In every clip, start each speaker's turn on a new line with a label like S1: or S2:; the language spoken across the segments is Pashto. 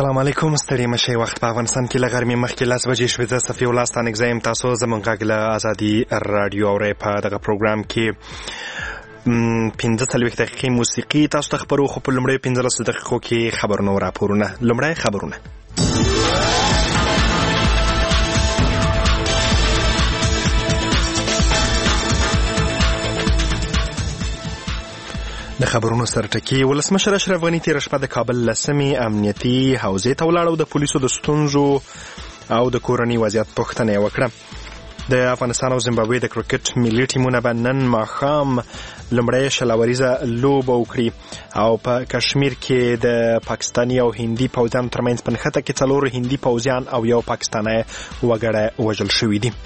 S1: السلام علیکم، ستړي مشئ. وخت په افغانستان کې له غرمې مخکې 10 بجې شوې. زه صفي الله ستانکزی یم. تاسو زموږ غږ له ازادي راډیو اورئ. په دغه پروګرام کې 45 دقیقې موسیقي تاسو ته خپرو، خو په لومړی 15 دقیقو کې خبرونه او راپورونه. لومړی خبرونه. د خبرونو سرټکی. ولسمشر اشرف غني تېره شپه د کابل لسمې امنیتي حوزې ته ولاړ او د پولیسو د ستونزو او د کورنۍ وضعیت پوښتنه یې وکړه. د افغانستان او زیمبابوې د کرکټ ملي ټیمونه به نن ماښام لومړۍ شلوریزه لوبه وکړي او په کشمیر کې د پاکستاني او هندي پوځیانو ترمنځ په نښته کې 4 هندي پوځیان او یو پاکستانی وګړی وژل شوي دي.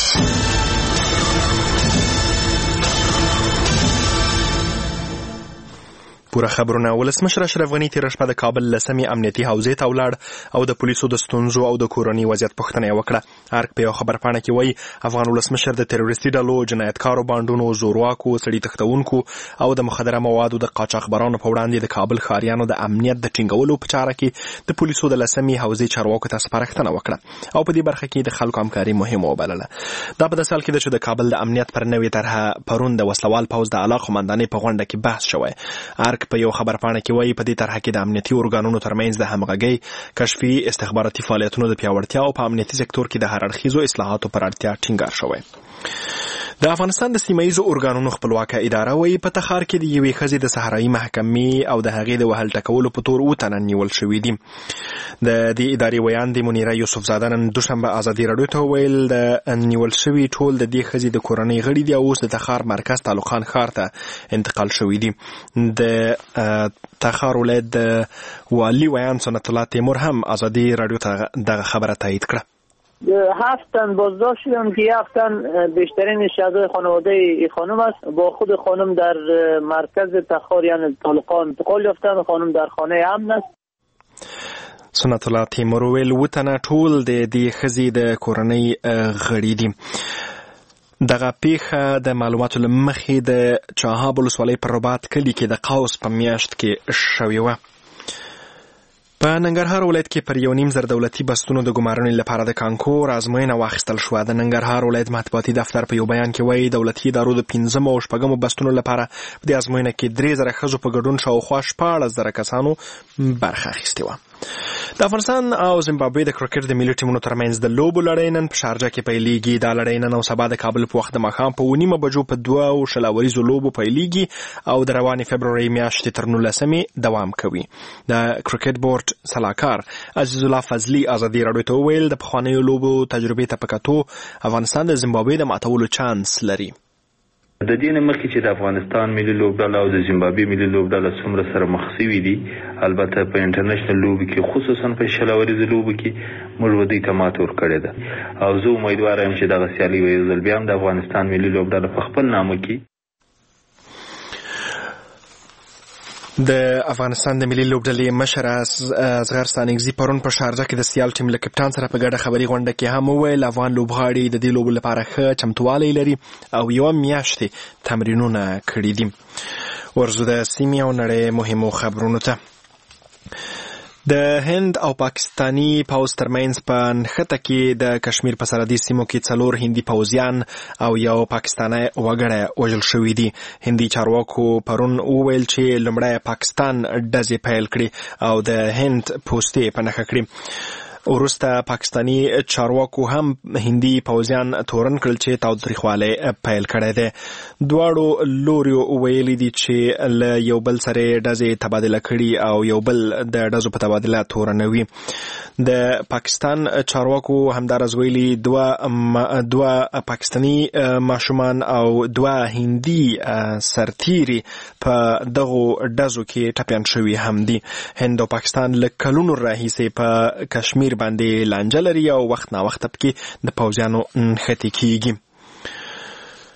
S1: پوره خبرونه. ولسمشر اشرف غني تېره شپه د کابل لسمې امنیتي حوزې ته ولاړ او د پولیسو د ستونزو او د کورنۍ وضعیت پوښتنه یې وکړه. ارګ په یو خبرپاڼه کې وایي افغان ولسمشر د تروریستي ډلو، جنایتکارو بانډونو، زورواکو، سړي تښتونکو او د مخدره موادو د قاچاقبرانو په وړاندې د کابل ښاریانو د امنیت د ټینګولو په چاره کې د پولیسو د لسمې حوزې چارواکو ته سپارښتنه وکړه او په دې برخه کې د خلکو همکاري مهمه وبلله. دا په داسې حال کې ده چې د کابل د امنیت پر نوې طرحه پرون د وسلوال پوځ د اعلی قومندانۍ په غونډه کې بحث شوی. ارګ په یو خبرپاڼه کې وایي په دې طرحه کې د امنیتي ارګانونو ترمنځ د همغږۍ، کشفي، استخباراتي فعالیتونو د پیاوړتیا او په امنیتي سکتور کې د هر اړخیزو اصلاحاتو پر اړتیا ټینګار شوی. د افغانستان د سیمه‌ییزو ارګانونو خپلواکه اداره وایي په تخار کې د یوې ښځې د صحرایي محکمې او د هغې د وهل ټکولو په تور 7 تنه نیول شوي دي. د دې ادارې ویاندې منیره یوسفزاده نن دوشنبه ازادي راډیو ته وویل د نیول شوي ټول د دې ښځې د کورنۍ غړي دي او اوس د تخار مرکز تعلق خان ښار ته انتقال شوي دي. د تخار ولایت د والي ویان سنت الله تیمور هم ازادي راډیو ته دغه خبره تایید کړه.
S2: 7 تن بازداشت شدن که 7 تن بیشترین شهدای خانواده ای خانم است. با خود خانم در مرکز تخار یعنی طالقان انتقال یافتند. خانم در خانه امن است.
S1: سنت الله تیمور ویل 7 تنه ټول د دې ښځې د کورنۍ غړي دي. دغه پیښه د معلوماتو له مخې د چاهاب ولسوالۍ په رباط کلي کې د قوس په میاشت کې شوې وه. په ننګرهار ولایت کې پر 1.5 دولتي بسونو د ګمارنې لپاره د کانکور ازموینه واخیستل شوه. د ننګرهار ولایت مطبوعاتي دفتر په یو بیان کې وایي دولتي ادارو د 15 او 16 بسونو لپاره په دې ازموینه کې 3,000 ښځو په ګډون شاوخوا 14,000 کسانو برخه اخیستې وه. د افغانستان او زیمبابوې د کرکټ د ملي ټیمونو ترمنځ د لوبو لړۍ نن په شارجه کې پیلېږي. دا لړۍ نن او سبا د کابل په وخت د ماښام په 9 بجو په 2 شلوریزو لوبو پیلېږي او د روانې فبرورۍ میاشتې تر 19 دوام کوي. د کرکټ بورډ سلاکار عزیز الله فضلي ازادي راډیو ته وویل د پخوانیو لوبو تجربې ته په کتو افغانستان د زیمبابوې د ماتولو چانس لري.
S3: د دې نه مخکې چې د افغانستان ملي لوبډله او د زیمبابوې ملي لوبډله څومره سره مخ شوي دي، البته په انټرنیشنل لوبو کې خصوصا په شلوریزو لوبو کې موږ دوی ته ماته ورکړې ده او زه امیدوار یم چې دغه سیالي یو ځل بیا هم د افغانستان ملي لوبډله په خپل نامه کې
S1: د افغانستان د ملي لوبډلې مشر اصغر ستانکزي پرون په شارجه کې د سیال ټیم له کپټان سره په ګډه خبري غونډه کې هم وویل افغان لوبغاړي د دې لوبو لپاره ښه چمتووالی لري او یوه میاشت تمرینونه کړي دي. ورځو د سیمې او نړۍ مهمو خبرونو ته. د هند او پاکستانی پوځ ترمنځ په نښته کې د کشمیر په سرحدي سیمو کې 4 هندي پوځیان او یو پاکستانی وګړی وژل شوي دي. هندي چارواکو پرون وویل چې لومړی پاکستان ډزې پیل کړي او د هند پوستې په نښه کړي. وروسته پاکستانی چارواکو هم هندي پوځیان تورن کړل چې تاوتریخوالی پیل کړی دی. دواړو لوریو ویلي دي چې له یو بل سره ډزې تبادله کړي او یو بل د ډزو په تبادله تورنوي. د پاکستان چارواکو همدارز ویلي 2 پاکستانی ماشومان او 2 هندي سرتیري په دغو ډزو کې ټپیان شوي هم دي. هند او پاکستان له کلونو راهیسې په کشمیر باندې لانجه لري او وخت نا وخت پکې د پوځیانو نښتې کیږي.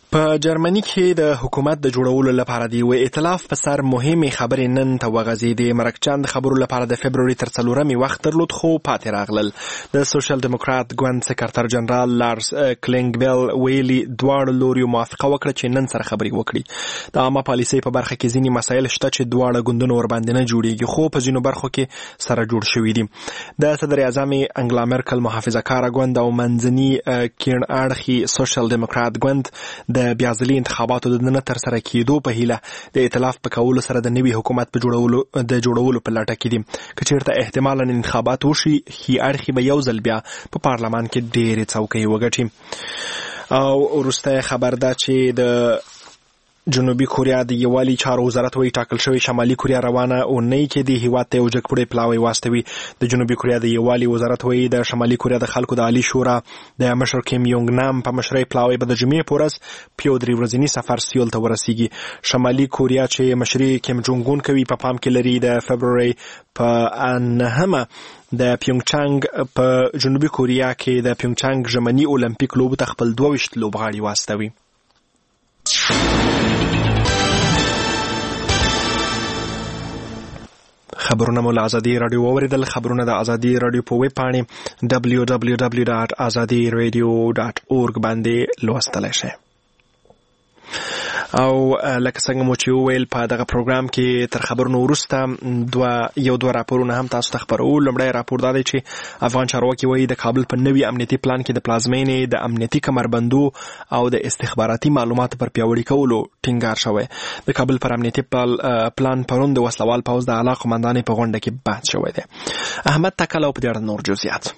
S1: په جرمني کې د حکومت د جوړولو لپاره د یو ائتلاف په سر مهمې خبرې نن ته وغځېدې. مرکچیان د خبرو لپاره د فبروري تر 4 وخت درلود خو پاتې راغلل. د سوشل دیموکرات ګوند سکرټر جنرال لارس کلینګبل ویلي دواړو لوریو موافقه وکړه چې نن سره خبرې وکړي. د عامه پالیسۍ په برخه کې ځینې مسایل شته چې دواړه ګوندونه ورباندې نه جوړیږي خو په ځینو برخو کې سره جوړ شوي دي. د صدر اعظم انګلا مرکل محافظه کاره ګوند او منځني کیڼ اړخي سوشل دیموکرات ګوند د بیا ځلي انتخاباتو د نه تر سره کېدو په هیله د ائتلاف په کولو سره د نوي حکومت په جوړولو په لټه کې دي. که چېرته احتمالاً انتخابات وشي ښي اړخي به یو ځل بیا په پارلمان کې ډېرې څوکۍ وګټي. او وروستی خبر دا چې د جنوبي کوریا د یووالي چارو وزارت وایي ټاکل شوی شمالي کوریا روانه اونۍ کې د هیواد ته یو جګپوړی پلاوی واستوي. د جنوبي کوریا د یووالي وزارت وایي د شمالي کوریا د خلکو د عالی شورا د مشر کیم یونګ نام په مشرۍ پلاوی به د جمعې په ورځ په یو 3 ورځني سفر سیول ته ورسیږي. شمالي کوریا چې مشري کیم جونګ اون کوي په پام کې لري د فبروري په 9 د پیونګچانګ په جنوبي کوریا کې د پیونګچانګ ژمني اولمپیک لوبو ته خپل 22 لوبغاړي واستوي. خبرونه مو له ازادي رادیو واوریدل. خبرونه د ازادي رادیو په ویب پاڼې www.azadiradio.org باندې لوستلی شئ. او لکه څنګه مو چې وویل په دغه پروګرام کې تر خبرونو وروسته یو دوه راپورونه هم تاسو ته خبرو. لومړی راپور دا دی چې افغان چارواکي وایي د کابل په نوي امنیتي پلان کې د پلازمینې د امنیتي کمربندو او د استخباراتي معلوماتو پر پیاوړي کولو ټینګار شوی. د کابل پر امنیتي پلان پرون د وسلوال پوځ د اعلی قمندانۍ په غونډه کې بحث شوی دی. احمد تکل او په دې اړه نور جزئیات.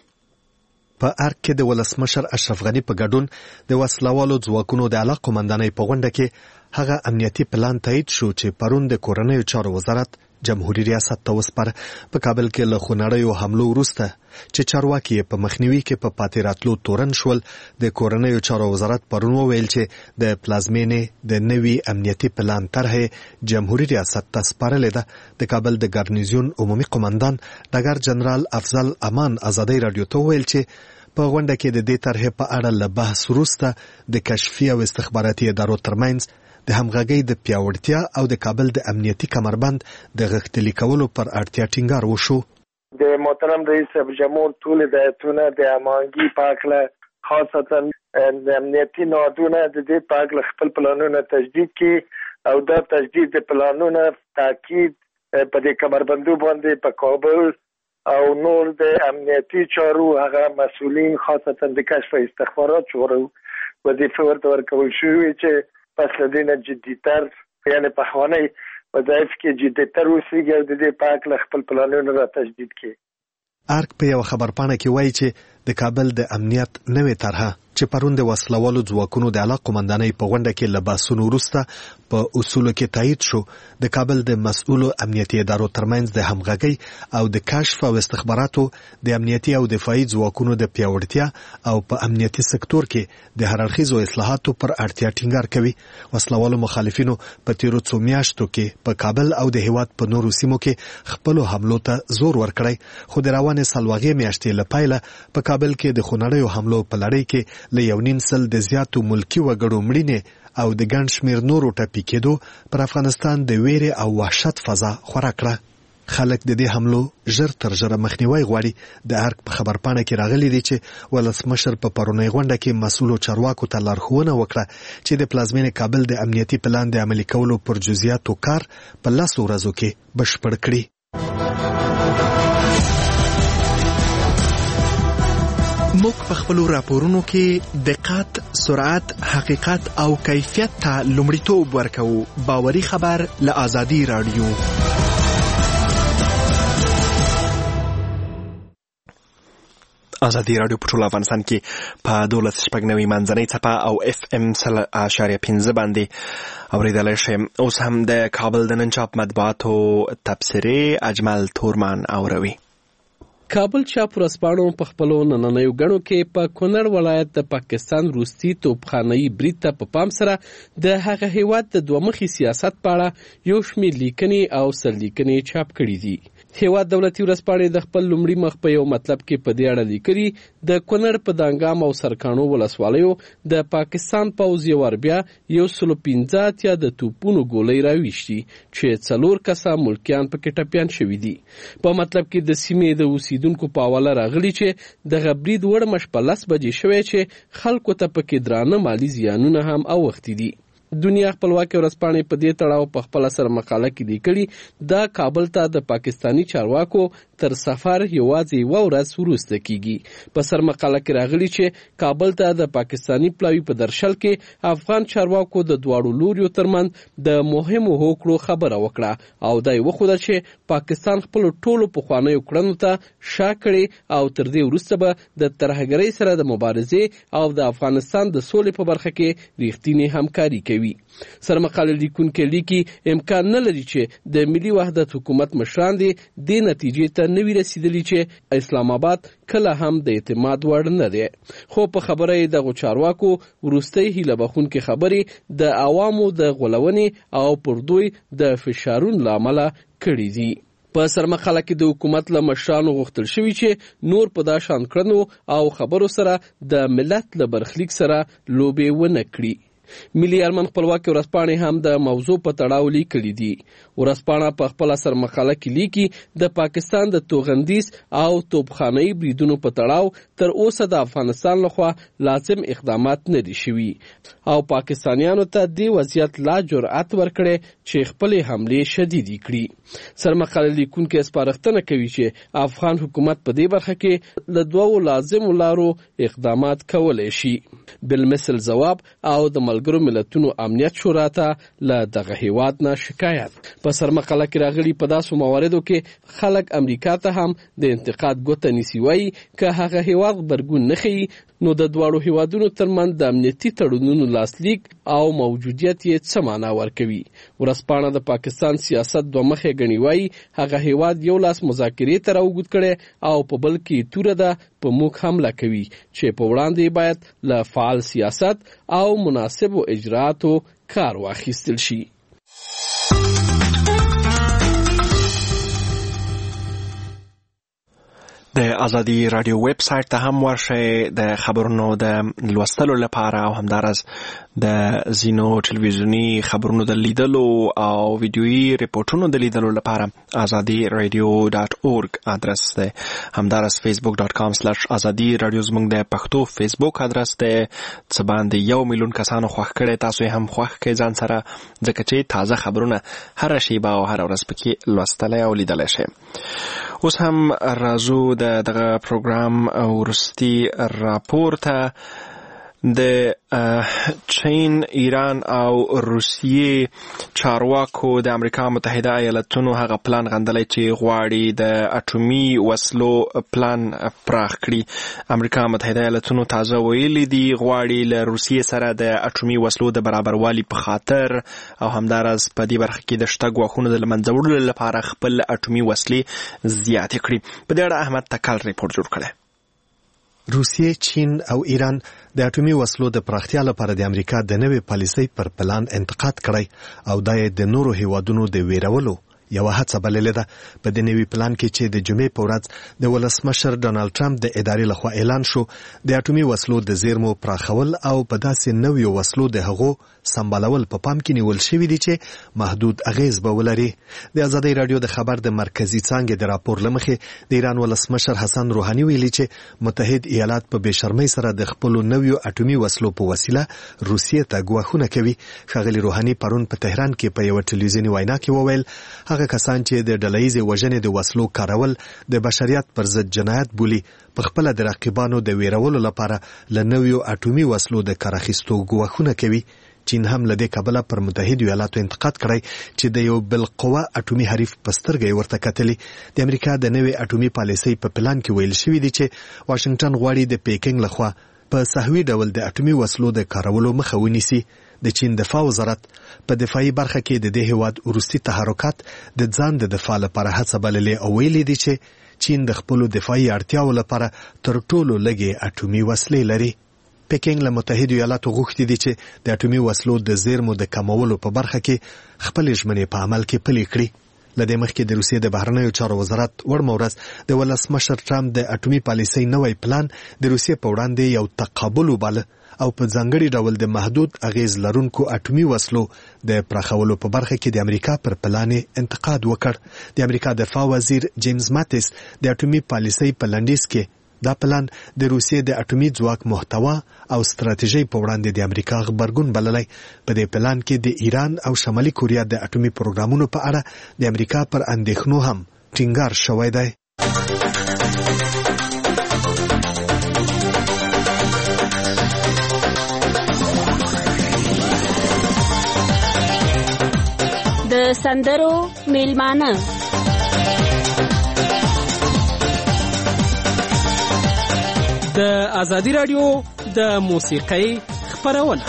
S4: په ارګ کې د ولسمشر اشرف غني په ګډون د وسلوالو ځواکونو د اعلی قمندانۍ په غونډه کې هغه امنیتي پلان تایید شو چې پرون د کورنیو چارو وزارت جمهوریت ریاست ته وسپاره. په کابل کې له خونړیو حملو وروسته چې چارواکي په مخنیوي کې په پاتې راتلو تورن شول، د کورنیو چارو وزارت پرون وویل چې د پلازمینې د نوي امنیتي پلان طرحه جمهوریت ریاست ته سپارلې ده. د کابل د ګارنیزیون عمومي قمندان ډګر جنرال افضل امان ازادي رادیو ته وویل چې په غونډه کې د دې طرحه په اړه له بحث وروسته د کشفي او استخباراتي ادارو ترمنځ د همغږۍ د پیاوړتیا او د کابل د امنیتي کمربند د غښتلي کولو پر اړتیا ټینګار وشو.
S5: د محترم رئیس جمهور ټول هدایتونه د امانګي پاکله خاصتا د امنیتي نهادونه د دې پاکله خپل پلانونه تجدید کړي او دا تجدید د پلانونه تاکید په دې کمربندو باندې په کابل او نور د امنیتي چارو هغه مسؤلین خاصتا د کشف استخبارات چارو وظیفه ورته ورکول شوې چې پس لدينا جديتر یعنی په خوانی وظایف کې جديتر وسیږي او د دې پاک ل خپل پلانونه را تجدید کړي.
S4: ارګ په یو خبرپاڼه کې وایي چې د کابل د امنیت نوې طرحه چې پرون د وسلوالو ځواکونو د اعلی قمندانۍ په غونډه کې له بحثونو وروسته په اصولو کې تایید شو، د کابل د مسؤلو امنیتي ادارو ترمنځ د همغږۍ او د کشف او استخباراتو د امنیتي او دفاعي ځواکونو د پیاوړتیا او په امنیتي سکتور کې د هررخیزو اصلاحاتو پر اړتیا ټینګار کوي. وسلوالو مخالفینو په تیرو څو میاشتو کې په کابل او د هیواد په نورو سیمو کې خپل حملو ته زور ورکړی، خو د روانې سلواغې میاشتې لپاره په کابل کې د خونړیو حملو په لړۍ کې له 1.5 سل د زیاتو ملکی وګړو مړینې او د ګڼ شمیر نورو ټپي کېدو پر افغانستان د ویرې او وحشت فضا خوره کړه. خلک د دې حملو ژر تر ژره مخنیوي غواړي. د ارګ په خبرپاڼه کې راغلي دي چې ولسمشر په پرونی غونډه کې مسؤلو چارواکو ته لارښوونه وکړه چې د پلازمینې کابل د امنیتي پلان د عملي کولو پر جزئیاتو کار په 10 ورځو کې بشپړ کړي.
S1: موږ په خپلو راپورونو کې دقت، سرعت، حقیقت او کیفیت ته لومړیتوب ورکوو. باوري خبر له ازادي رادیو. ازادي رادیو په ټول افغانستان کې په 12.9 منځنۍ څپه او FM 0.5 باندې اوریدلای شئ. اوس هم د کابل د نن چاپ مطبوعاتو تبصرې اجمل تورمان اوروي.
S6: کابل چاپ ورځپاڼو په خپلو نننیو غړو کې په کونړ ولایت د پاکستان روسي توپخانه‌ای برید ته په پام سره د هغه هیواد د دوه مخي سیاست په اړه یو شمېر لیکنې او سرلیکنې چاپ کړي دي. هیواد دولتي ورځپاڼې د خپل لومړي مخ په یو مطلب کې په دې اړه لیکلي د کونړ په دانګام او سرکانو ولسوالیو د پاکستان پوځ یو وار بیا 115 د توپونو ګولۍ راویشتي چې 4 کسه ملکیان پکې ټپیان شوي دي. په مطلب کې د سیمې د اوسیدونکو په حواله راغلي چې د غبرید وړ مش په 10 بجې شوی چې خلکو ته پکې درانه مالی زیانونه هم اوښتي دي. دنیا خپلواکي ورځپاڼې په دې تړاو په خپل سر مقاله کې لیکلي دا کابل ته د پاکستانی چارواکو تر سفر یوازې یوه ورځ وروسته کیږي. په سر مقاله کې راغلي چې کابل ته د پاکستانی پلاوي په درشل کې افغان چارواکو د دواړو لوریو ترمنځ د مهمو هوکړو خبره وکړه او دا یې وښوده چې پاکستان خپل ټولو پخوانیو کړنو ته شا کړي او تر دې وروسته به د ترهګرۍ سره د مبارزې او د افغانستان د سولې په برخه کې ریښتینې همکاري کوي. سرمقاله لیکونکي لیکي امکان نه لري چې د ملي وحدت حکومت مشران دې نتیجې ته نه وي رسیدلي چې اسلام آباد کله هم د اعتماد وړ نه دی. خو په خبره یې دغو چارواکو وروستۍ هیله بخونکې خبرې د عوامو د غولونې او پر دوی د فشارونو له امله کړي دي. په سرمقاله کې د حکومت له مشرانو غوښتل شوي چې نور په دا شان کړنو او خبرو سره د ملت له برخلیک سره لوبې ونه کړي. ملي ارمن خپلواکي ورځپاڼې هم د موضوع په تړاو لیکلي دي. ورځپاڼه په خپله سرمقاله کې لیکي د پاکستان د توغندیز او توپخانه‌ای بریدونو په تړاو تر اوسه د افغانستان لخوا لازم اقدامات نه دي شوي او پاکستانیانو ته دې وضعیت لا جرأت ورکړی چې خپلې حملې شدیدې کړي. سرمقاله لیکونکي سپارښتنه کوي چې افغان حکومت په دې برخه کې له 2 لازمو لارو اقدامات کولی شي. بالمثل ځواب او د ملګرو ملتونو امنیت شورا ته له دغه هیواد نه شکایت. په سرمقاله کې راغلي په داسو مواردو کې خلک امریکا ته هم د انتقاد ګوته نیسي، وایي که هغه هیواد غبرګون نه ښیي نو د دواړو هیوادونو ترمنځ د امنیتي تړونونو لاسلیک او موجودیت یې څه معنا ورکوي. ورځپاڼه د پاکستان سیاست دوه مخې ګڼي، وایي هغه هیواد یو لاس مذاکرې ته راوګود کړي او په بل کې توره ده په موږ حمله کوي چې په وړاندې باید له فعال سیاست او مناسبو اجرااتو کار واخیستل شي.
S1: د ازادي رادیو ویب سایټ ته هم ورشئ د خبرونو د لوستلو لپاره او همدارس د ځینو ټلویزیوني خبرونو د لیدلو او ویډیویي ریپورټونو د لیدلو لپاره azadiradio.org ادرس دی. همدارس facebook.com/azadi radio زموږ د پښتو فیسبوک ادرس دی څه باندې 1 میلیون کسانو خوښ کړی. تاسو هم خوښ کړئ ځان سره ځکه چې تازه خبرونه هر شیبه او هر ورځ پکې لوستلی او لیدلی شئ. اوس هم راځو د دغه پروګرام وروستي راپور ته. د چین، ایران او روسیې چارواکو د امریکا متحده ایالتونو هغه پلان غندلی چې غواړي د اټومي وسلو پلان پراخ کړي. امریکا متحده ایالتونو تازه ویلي دي غواړي له روسیې سره د اټومي وسلو د برابروالي په خاطر او همداراز په دې برخه کې د شته ګواښونو د له منځه وړلو لپاره خپل اټومي وسلې زیاتې کړي. په دې اړه احمد تکل ریپورت جوړ کړی.
S4: روسیې، چین او ایران د اټومي وسلو د پراختیا لپاره د امریکا د نوې پالیسۍ پر پلان انتقاد کړی او دا یې د نورو هیوادونو د ویرولو یوه هڅه بللې ده. په دې نوي پلان کې چې د جمعې په ورځ د ولسمشر ډانلډ ټرمپ د ادارې لخوا اعلان شو، د اټومي وسلو د زیرمو پراخول او په داسې نویو وسلو د هغو سمبالول په پام کې نیول شوي دي چې محدود اغیز به ولري. د ازادي رادیو د خبر د مرکزی څانګې د راپور له مخې د ایران ولسمشر حسن روحاني ویلي چې متحد ایالات په بېشرمۍ سره د خپلو نویو اټومي وسلو په وسیله روسیې ته ګواښونه کوي. ښاغلي روحاني پرون په تهران کې په یوه ټلویزیوني وینا کې وویل هغه کسان چې د ډلهیزې وژنې د وسلو کارول د بشریت پر ضد جنایت بولي په خپله د رقیبانو د ویرولو لپاره له نویو اټومي وسلو د کار اخیستو ګواښونه کوي. چین هم له دې کبله پر متحدو ایالاتو انتقاد کړی چې د یو بالقوه اټومي حریف په سترګه یې ورته کتلي. د امریکا د نوې اټومي پالیسۍ په پلان کې ویل شوي دي چې واشنګټن غواړي د پیکینګ لخوا په صحوي ډول د اټومي وسلو د کارولو مخه ونیسي. د چین دفاع وزارت په دفاعي برخه کې د دې هیواد وروستي تحرکات د ځان د دفاع لپاره هڅه بللې او ویلي دي چې چین د خپلو دفاعي اړتیاو لپاره تر ټولو لږې اټومي وسلې لري. پیکینګ له متحدو ایالاتو غوښتي دي چې د اټومي وسلو د زیرمو د کمولو په برخه کې خپلې ژمنې په عمل کې پلي کړي. لدې مخکې د روسیې د بهرنیو چارو وزارت وړمه ورځ د ولسمشر ټرمپ د اټومي پالیسۍ نوی پلان د روسیې په وړاندې یو تقابل وباله او په ځانګړي ډول د محدود اغیز لرونکو اټومي وسلو د پراخولو په برخه کې د امریکا پر پلان انتقاد وکړ. د امریکا دفاع وزیر جیمز ماتیس د اټومي پالیسۍ په لنډیز کې دا پلان د روسیې د اټومي ځواک محتوا او ستراتیژي په وړاندې د امریکا غبرګون بللی. په دې پلان کې د ایران او شمالي کوریا د اټومي پروګرامونو په اړه د امریکا پر اندېښنو هم ټینګار شوی دی.
S7: د سندرو میلمانه
S6: د ازادي رادیو د موسیقۍ خپرونه.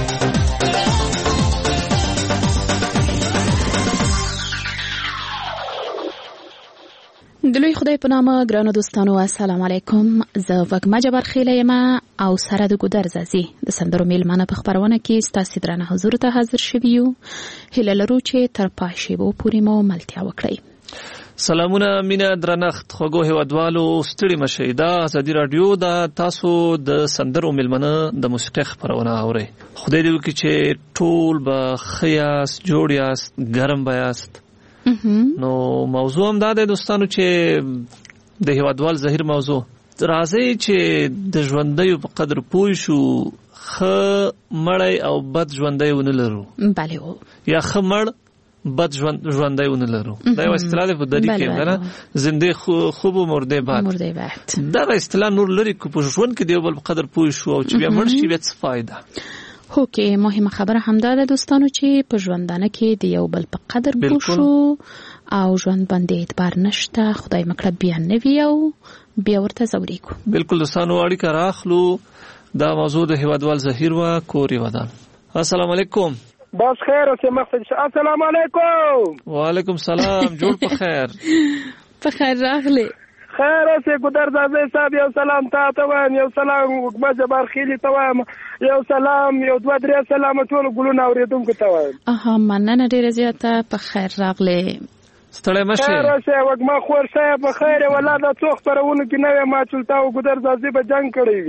S8: د لوی خدای په نامه ګرانو دوستانو السلام علیکم. زه وګما جبر خیله یم او سره د ګودر زازي د سندرو میلمانه په خبرونه کې ستاسو درنه حضور ته حاضر شوي یو. هیله لرو چې تر پاشیبو پورې مو ملتیا وکړئ.
S9: سلامونه مینا درنښت خوږو هیوادوالو ستړي مشئ. دا ازادي رادیو د تاسو د سندرو میلمانه د موسیقۍ خبرونه اورئ. خدای دې وکړي چې ټول به ښه یاست، جوړ یاست، ګرم به یاست. نو موضوع هم دا دی دوستانو چې د هیوادوال ظاهر موضوع راځي چې د ژوندیو په قدر پوه شو، ښه مړی او بد ژوندی ونه لرو.
S8: بله
S9: یا ښه مړ بد ژوندی ونه لرو. دا یو اصطلاح ده په دری کې نه زنده خوب و مرده بد. دا اصطلاح نور لري که په ژوند کې دیو بل په قدر پوه شو او چې بیا مړ شي بیا څه فایده.
S8: هو کې مهمه خبره همدا ده دوستانو چې په ژوندانه کې د یو بل په قدر پوه شو او ژوند باندې اعتبار نشته، خدای مکړه بیا نه وي او بیا ورته زوري کو.
S9: بالکل دوستانو اړیکه راخلو. دا موضوع د هیوادوال ظاهر و کوري ودان. السلام علیکم.
S5: بس خیر اوسه مقصد. السلام علیکم.
S9: وعلیکم سلام. جوړ په خیر.
S8: په خیر راغلی.
S5: خیر اوسه ګودر زازي صاحب یو سلام ته وایم، یو سلام وګما جبار خیلی ته وایم، یو سلام یو دوه درې سلام ټول ګلونه اوریدونکو ته وایم.
S8: مننه ډیره زیاته. په خیر راغلی.
S9: ستړی مشه.
S5: خیر اوسه وګما خور صاحب په خیر ولاده څو خبرونه کې نوې ما چلتا او ګودر زازي به جنگ کړی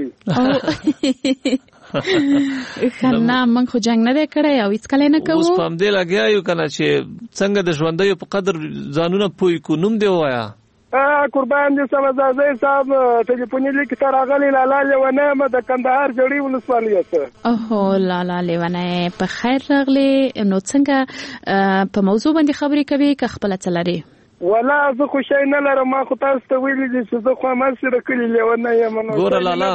S5: وي.
S8: نه من خو جنگ نه کړی او هیڅ کله نه کوو.
S9: اوس پام دې لګیا یو کنه چې څنګه د ژوندیو په قدر ځانونه پوي کو. نوم دی وایا.
S5: قربان دي سمزازي صاحب ټلیفوني لیک تر غلي لالا لیونه ما د کندهار جوړي ولسوالۍ ته.
S8: اوه لالا لیونه په خیر راغلي. نو څنګه په موضوع باندې خبرې کوي که خپل چلري؟
S5: ولا زه خو شي نه لرم. ما خو تاسو ته ویلي دي چې زه خو ما سره کلی لیونه یم.
S9: ګوره لالا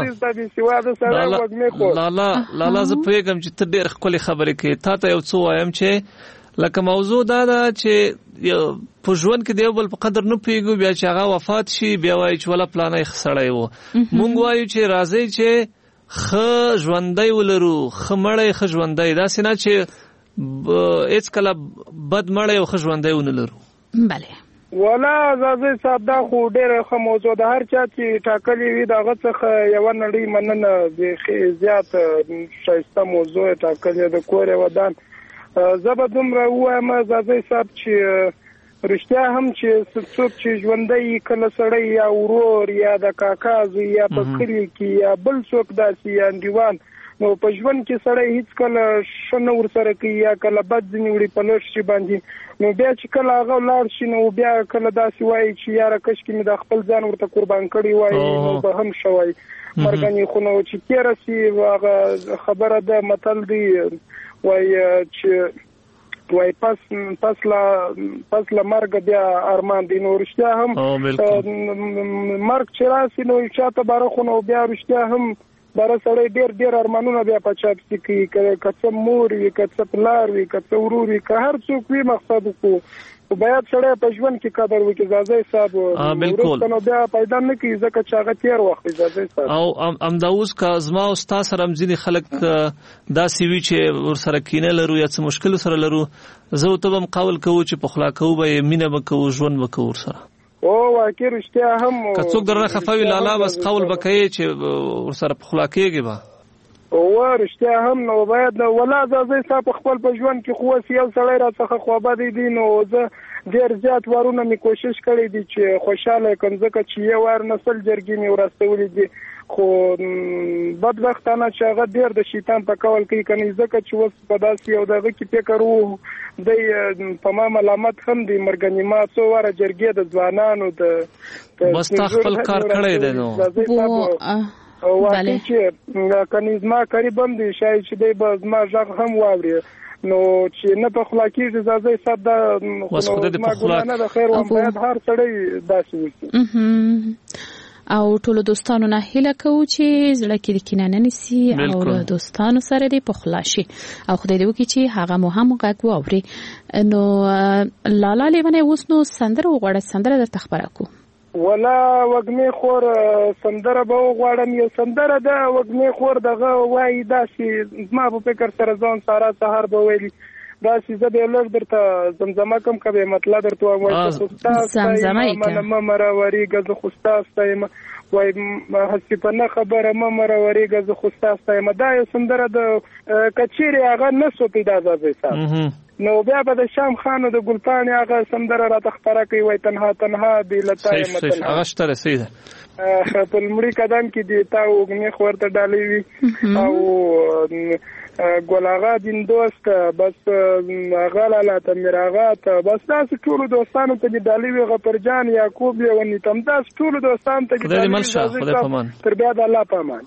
S9: لالا زه پوهېږم چې ته ډېر ښکلې خبرې کوې. تا ته یو څه وایم چې لکه موضوع دا ده چې په ژوند کې دیو بل په قدر نه پیږو، بیا چې هغه وفات شي بیا وایي چې ولا پلانای خسړی وو. مونږ وایو چې راځي چې ښه ژوندی ولرو، ښه مړی ښه ژوندی. داسې نه چې هیڅ کله بد مړی او ښه ژوندی ونه لرو.
S8: بله
S5: ولا زازي صاحب دا خو ډېره ښه موضوع ده. هر چا چې ټاکلې وي د هغه څخه یوه نړۍ مننه. بیخي زیات ښایسته موضوع یې ټاکلې د کور یې ودان. زه به دومره ووایم زازي صاحب چې رښتیا هم چې څوک چې ژوندی کله سړی یا ورور یا د کاکا زوی یا په کلي کې یا بل څوک داسې یا انډیوان، نو په ژوند کې سړی هیڅ کله ښه نه ورسره کوي یا کله بد ځینې وړي په لږ شي باندې، نو بیا چې کله هغه لاړ شي نو بیا کله داسې وایي چې یاره کشکې مې د خپل ځان ورته قربان کړی وایي نو به هم ښه وایي. مرګنې خو نو چې تېره سي هغه خبره ده، متل دی وایي چې وای پس لا مرګ بیا ارمان دی. نو رښتیا هم مرګ چې راسي نو چاته باره خو نو بیا رښتیا هم باره سړی ډېر ارمانونه بیا په چا پسې کوي. که څه مور وي، که څه پلار وي، که څه ورور وي، که هر څوک وي مقصد وکړو خو باید سړی په ژوند کې قدر وکړي. زازی صاحب وروسته نو بیا پیدا نه کوي ځکه چې هغه تېر وخت وي. زازی صاحب
S9: او همدا اوس که زما او ستا سره هم ځینې خلک داسې وي چې ورسره کینه لرو یا څه مشکل سره لرو، زه او ته به هم قول کوو چې پخلا کوو به یې مینه به کوو، ژوند به کوو ورسره.
S5: او واقع رښتیا هم
S9: که څوک درنه خفه وي لالا بس قول به کوې چې ورسره پخلا کېږي به.
S10: ورشته هم نو باید ولا ځای صاحب خپل په ژوند کې خو یو سړی را څخه خوابه دي نو زه ډیر زیات وارونه می کوشش کړی دي چې خوشاله کوم ځکه چې یو ور نسل جرګې می ورستولې دي خو بدبختانه چې هغه ډیر د شیطان په کول کوي کني ځکه چې وس په داسې یو دغه کې فکر وو د په ما ملامت هم دي مرګنی ما څو واره جرګې د ځوانانو د
S9: بس خپل کار کړی دی نو
S10: واقعي چې کني ما قریب هم دي شاید چې دی به ما ځغ هم واوري نو چې نه په خلاقي ځای صد ما ګلانه د خیر و باید هر سړی داسې وي
S8: او ټول دوستانو نه هیله کوو چې زړه کې د کینانه نسی او دوستانو سره دی په خلاصي او خدای دې وکړي چې هغه مو هم غږ واوري نو لالا لیونه اوس نو سندره وغوړه سندره د تخبره کو
S10: ولا وګمه خور سندره به وغوړم یو سندره د وګمه خور دغه وای داسې ما په فکر سره ځان سارا سحر به ویلي دا چې زه به لږ درته زمزمه کوم کوي مطلب درته وایم
S8: زمزمه
S10: ما مراوريګه زه خوستاستایم وای هڅه په نه خبره ما مراوريګه زه خوستاستایم دا یو سندره د کچيري هغه نسو پیدا ځای صاحب نو بیا به د شام خانو د ګلپان هغه سندره را تخبره کوي وای تنها تنها دی لتای
S9: متن هغه شته رسیده
S10: په لمړي قدم کې دی تا وګنی خورته ډالې وی او ګولاغا دین دوست بس غلاله تمراغات بس تاسو ټول دوستانو ته ډالې وی غفرجان یعقوب یو نیتم تاسو ټول دوستانو ته
S9: ډالې خدای پامان
S10: تر بیا د الله پامان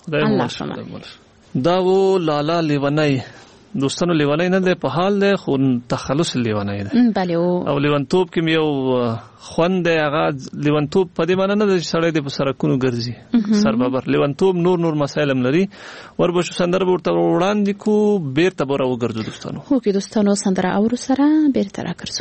S9: دا و لالا لیونی دوستانو لیونی نه ده په حال ده خو تخلص لیونی ده
S8: بله
S9: او لیونتوب کې یو خوند ده هغه لیونتوب په دې معنی نه ده چې سړی د سرکونو ګرځي سربابر لیونتوب نور مسائل هم لري وربشو سندره ورته وړاندې کو بیرته به راوګرځو دوستانو
S8: هو کې دوستانو سندره اورو سره بیرته راګرځو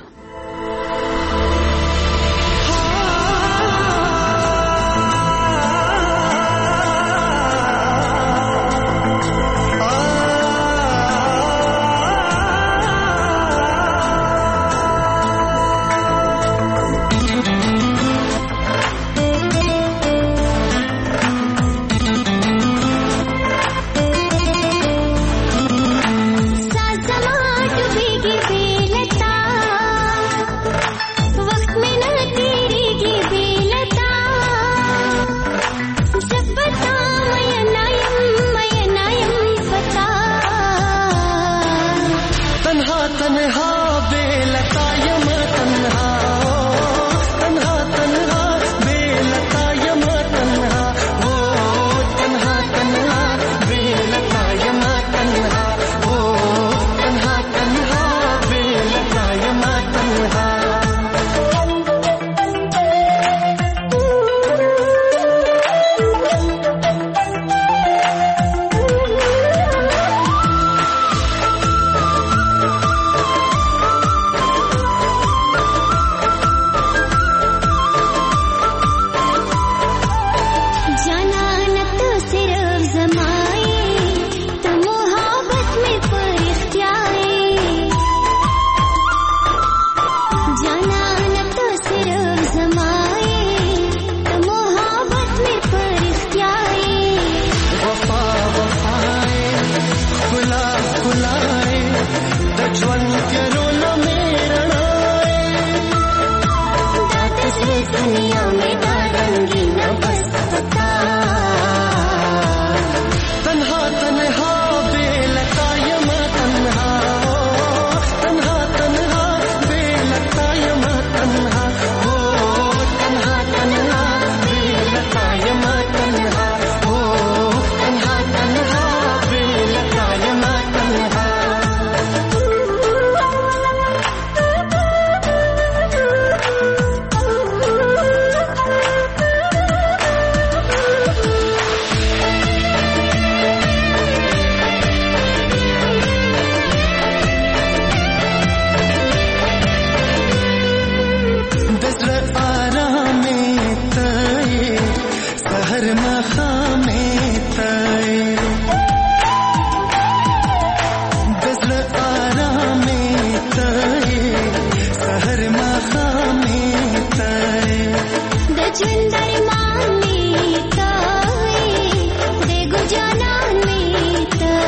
S11: Jindar mani, de gujana mita.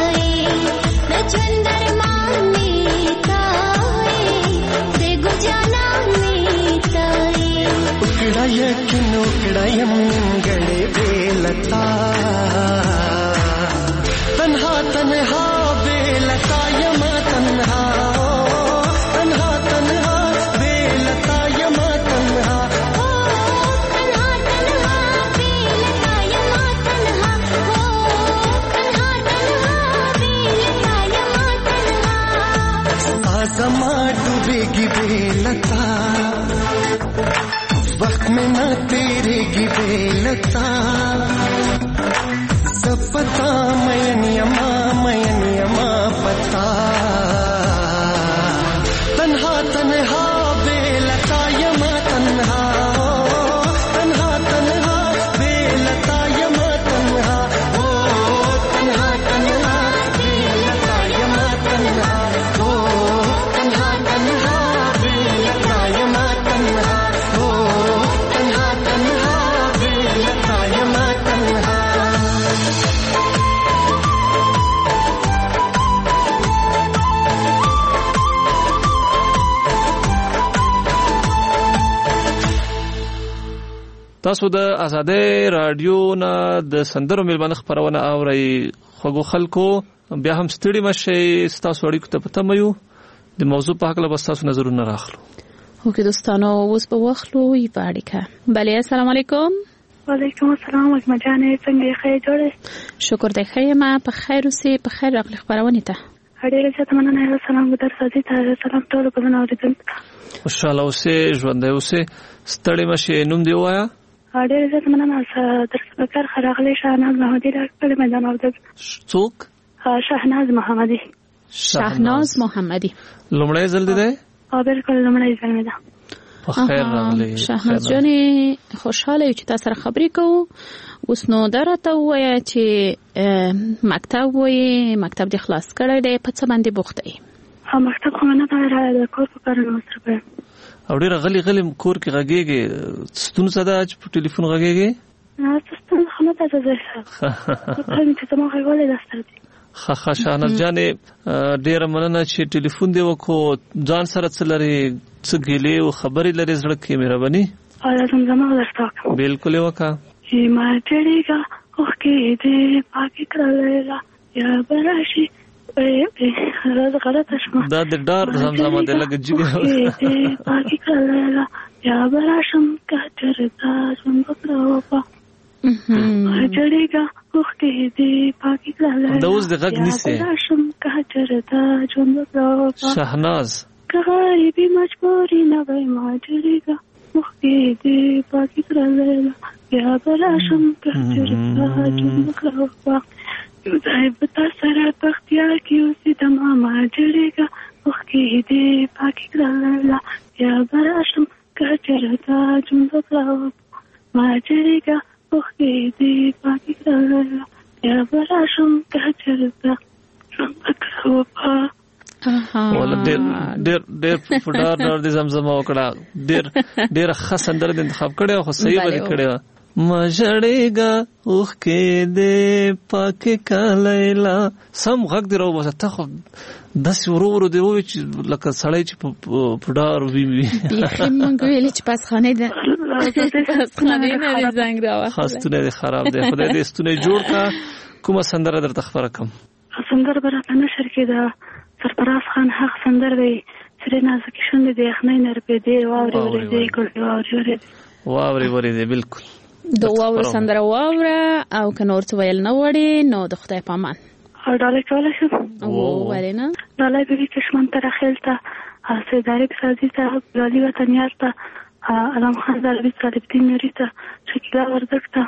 S11: Belthara तन्हा तन्हा बेलता यमा तन्हा तन्हा तन्हा बेलता यमा तन्हा तन्हा तन्हा बेलता यमा तन्हा तन्हा तन्हा बेलता यमा तन्हा आसमां डूबेगी बेलता वक्त में न तेरेगी बेलता सब पता मयनियमा पता तन्हा तन्हा बेलता यमा तन्हा तन्हा तन्हा बेलता यमा तन्हा ओ तन्हा तन्हा बेलता यमा तन्हा ओ तन्हा तन्हा बेलता यमा तन्हा ओ तन्हा तन्हा बेलता यमा तन्हा
S9: تاسو د آزادۍ رادیو نه د سندرو میلمانه خبرونه اورئ. خوږو خلکو بیا هم ستړي مشئ، ستاسو اړیکو ته په تمه یو. د موضوع په هکله به ستاسو نظرونه راخلو.
S8: اوکې دوستانو، اوس به واخلو یوه اړیکه. بله، السلام علیکم.
S12: وعلیکم السلام. وږمه جانې څنګه یې؟ ښه جوړې؟
S8: شکر دی ښه یم. په خیر اوسې، په خیر راغلې خپرونې ته.
S12: ډېره زیاته مننه. سلام ګودر سازي ته سلام ټولو ګلونه اورېدونکو ته.
S9: خوشحاله اوسې، ژوندی اوسې، ستړي مشئ. نوم دې ووایه.
S12: ډېره زیاته مننه. درس بکر راغلی شاهناز محمدي راغلی میدان اورېدل.
S9: څوک؟
S12: شاهناز محمدي.
S8: شاهناز محمدي
S9: لومړی ځل دی؟
S12: بالکل لومړی ځل مې ده.
S9: په خیر راغلی.
S8: شاهناز جانې خوشحاله یو چې تا سره خبرې کوو. اوس نو دا راته ووایه چې مکتب وایې، مکتب دې خلاص کړی دی، په څه باندې بوخته یې؟
S12: مکتب خو مې نه دی، د کور په کارونو مصروفه یم.
S9: او ډېره غلي غلي کور کې غږېږې، ستونزه ده چې په ټلیفون غږېږې؟
S12: ستونزه خو نه ده، زه چې زما غږ ولې داسې دی.
S9: ښه شاهناز جانې ډېره مننه چې ټلیفون دې وکړو. ځان سره څه لرې، څه ګیلې او خبرې لرې زړه کې؟ مهرباني
S12: زمزمه درته وکړم.
S9: بالکل یې وکړه.
S12: ما جړېږه اوښکې دې پاکې کړله یا به راشي غلطه شوه.
S9: دا د ډار زمزمه دی، لږ جګې
S12: پاکې کړله یا به راشم که چېرته ژوند وکړه وفا. جړېږه اوښکې دې پاکې کړله
S9: دا اوس د غږ نیسې.
S12: یا به راشم که چېرته ژوند وکړه وفا.
S9: شاهناز
S12: که غریبي مجبوري نه وای ما جړېږه اوښکې دې پاکې کړله یا به راشم که چېرته ژوند وکړه وفا. یو ځای به تا سره بختیار کې اوسېدم ما جړېږه اوښکې دې پاکې کړله یا به راشم که چېرته ژوند وکړه وفا. ما جړېږه اوښکې دې پاکې کړله یا به راشم که چېرته ژوند وکړه وفا.
S9: ولا ډېر په ډار دې زمزمه وکړه. ډېره ښه سندره دې انتخاب کړې او خو صحیح به دې کړې وه. ما جړېږه اوښکې دې پاکې کړله. سم غږ دې راوباسه. ته خو داسې ورو ورو دې ووایې چې لکه سړی چې په ډار وي.
S8: بیخي موږ ویلې چې پاسخانې ده، پاسخانې نه دې زنګ راوخله.
S9: ستونی دې خراب دی. خدای دې ستونی جوړ کړه. کومه سندره درته خبره کړم؟
S12: سندره به راته نشر کې ده سرفراز خان هغه سندر دی سره نازکې شونډې د یخنۍ نه رپېدې واورې ورېدې ګلې واورې ورېدې
S9: واورې ورېدې. بالکل
S8: د واورې سندره واوره. او که نور څه ویل نه غواړې نو د خدای په امان.
S12: ډالۍ کولی شم؟
S8: ولې نه؟
S12: ډالۍ به وي چشمن ته رخیل ته سیداري سازي ته ګلالي وطنیار ته علم خان دروي صالحالدین نوري ته شکیلا وردګ ته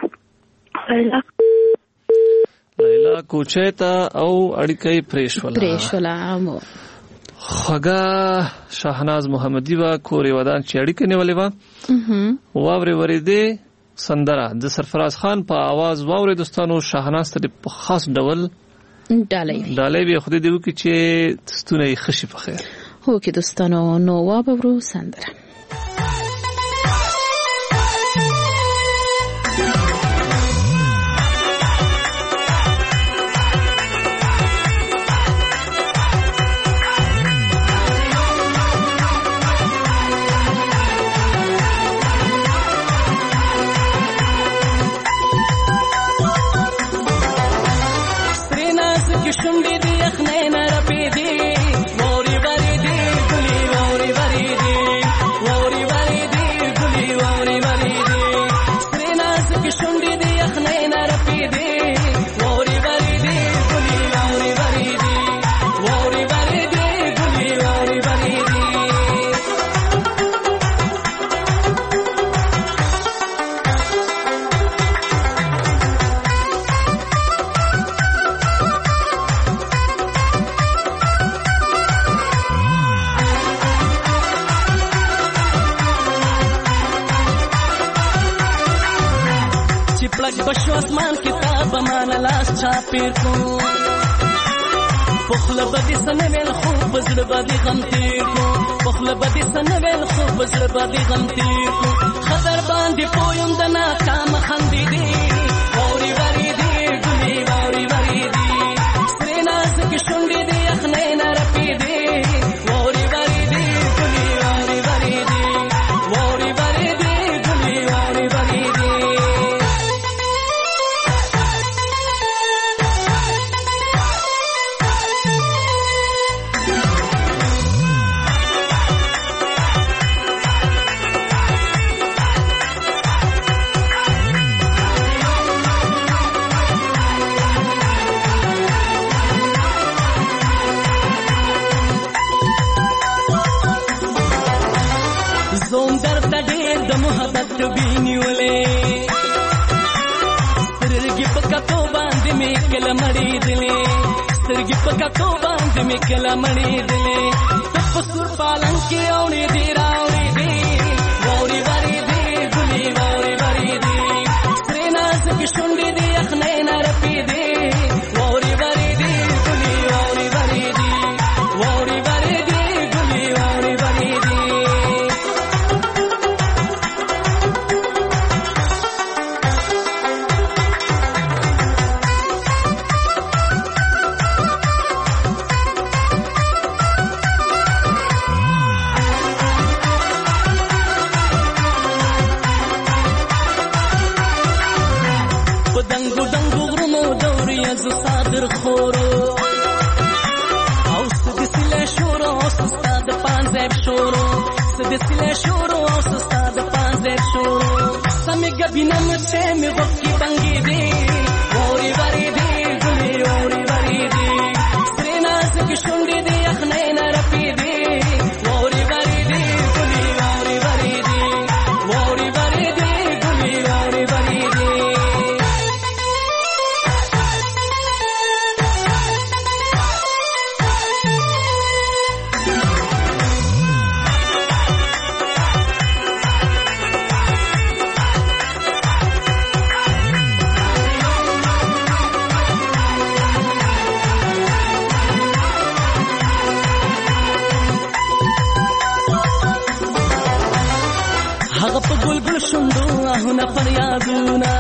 S9: لیلا کوچې ته او اړیکې پرېښوله. خوږه شاهناز محمدي وا کورې ودان چې اړیکې نیولې وه. واورې ورېدې سندره د سرفراز خان په आवाज واورې دوستانو. شاهناز ته په خاص ډول ډالۍ به خدای دې وکړي چې ستونه یې ښه شي په خیر.
S8: هو کې دوستانو نو واورو سندره.
S11: پړک بشو اسمان کتاب مان لاس چاپیر کو پخل بدی سنویل خوب بزړه باندې غم تیر کو پخل بدی سنویل خوب بزړه باندې غم تیر کو خطر باندې پویم د ناکام خندې دی ووري وری دی ګلي ووري وری دی سرناز کې شونډې دی اخنې نرپې دی ووري وری دی ګلي ووري وری دی ووري وری دی ګلي ووري وری دی زوم درد ډېر د محبت بینیولې سترګې په کتو باندې مې کله مړې دلې سترګې په کتو باندې مې کله مړې دلې ته په سور پالنګ کې اورې دې راوړې دې ووري وری دې ګلي ووري وری دې سرې ناز کې شونډې دې اخنې نرپې دې ووري وری دې ګلي ووري وری دې ووري وری دې ګلي ووري وری دې دنګو دنګو غرونو دوري از صادر خورو او سدسله شورو او استاد پانزب شورو سدسله شورو او استاد پانزب شورو سمګ بینم چې مې وکی بنګي دی ووري وری دی ګلي ووري وری دی سرناز کې شونډې دی اخنې نرپې دی ووري وری دی ګلي ووري وری دی ووري وری دی ګلي ووري وری دی هغه په ګلګل شوندو آهونه فریادونه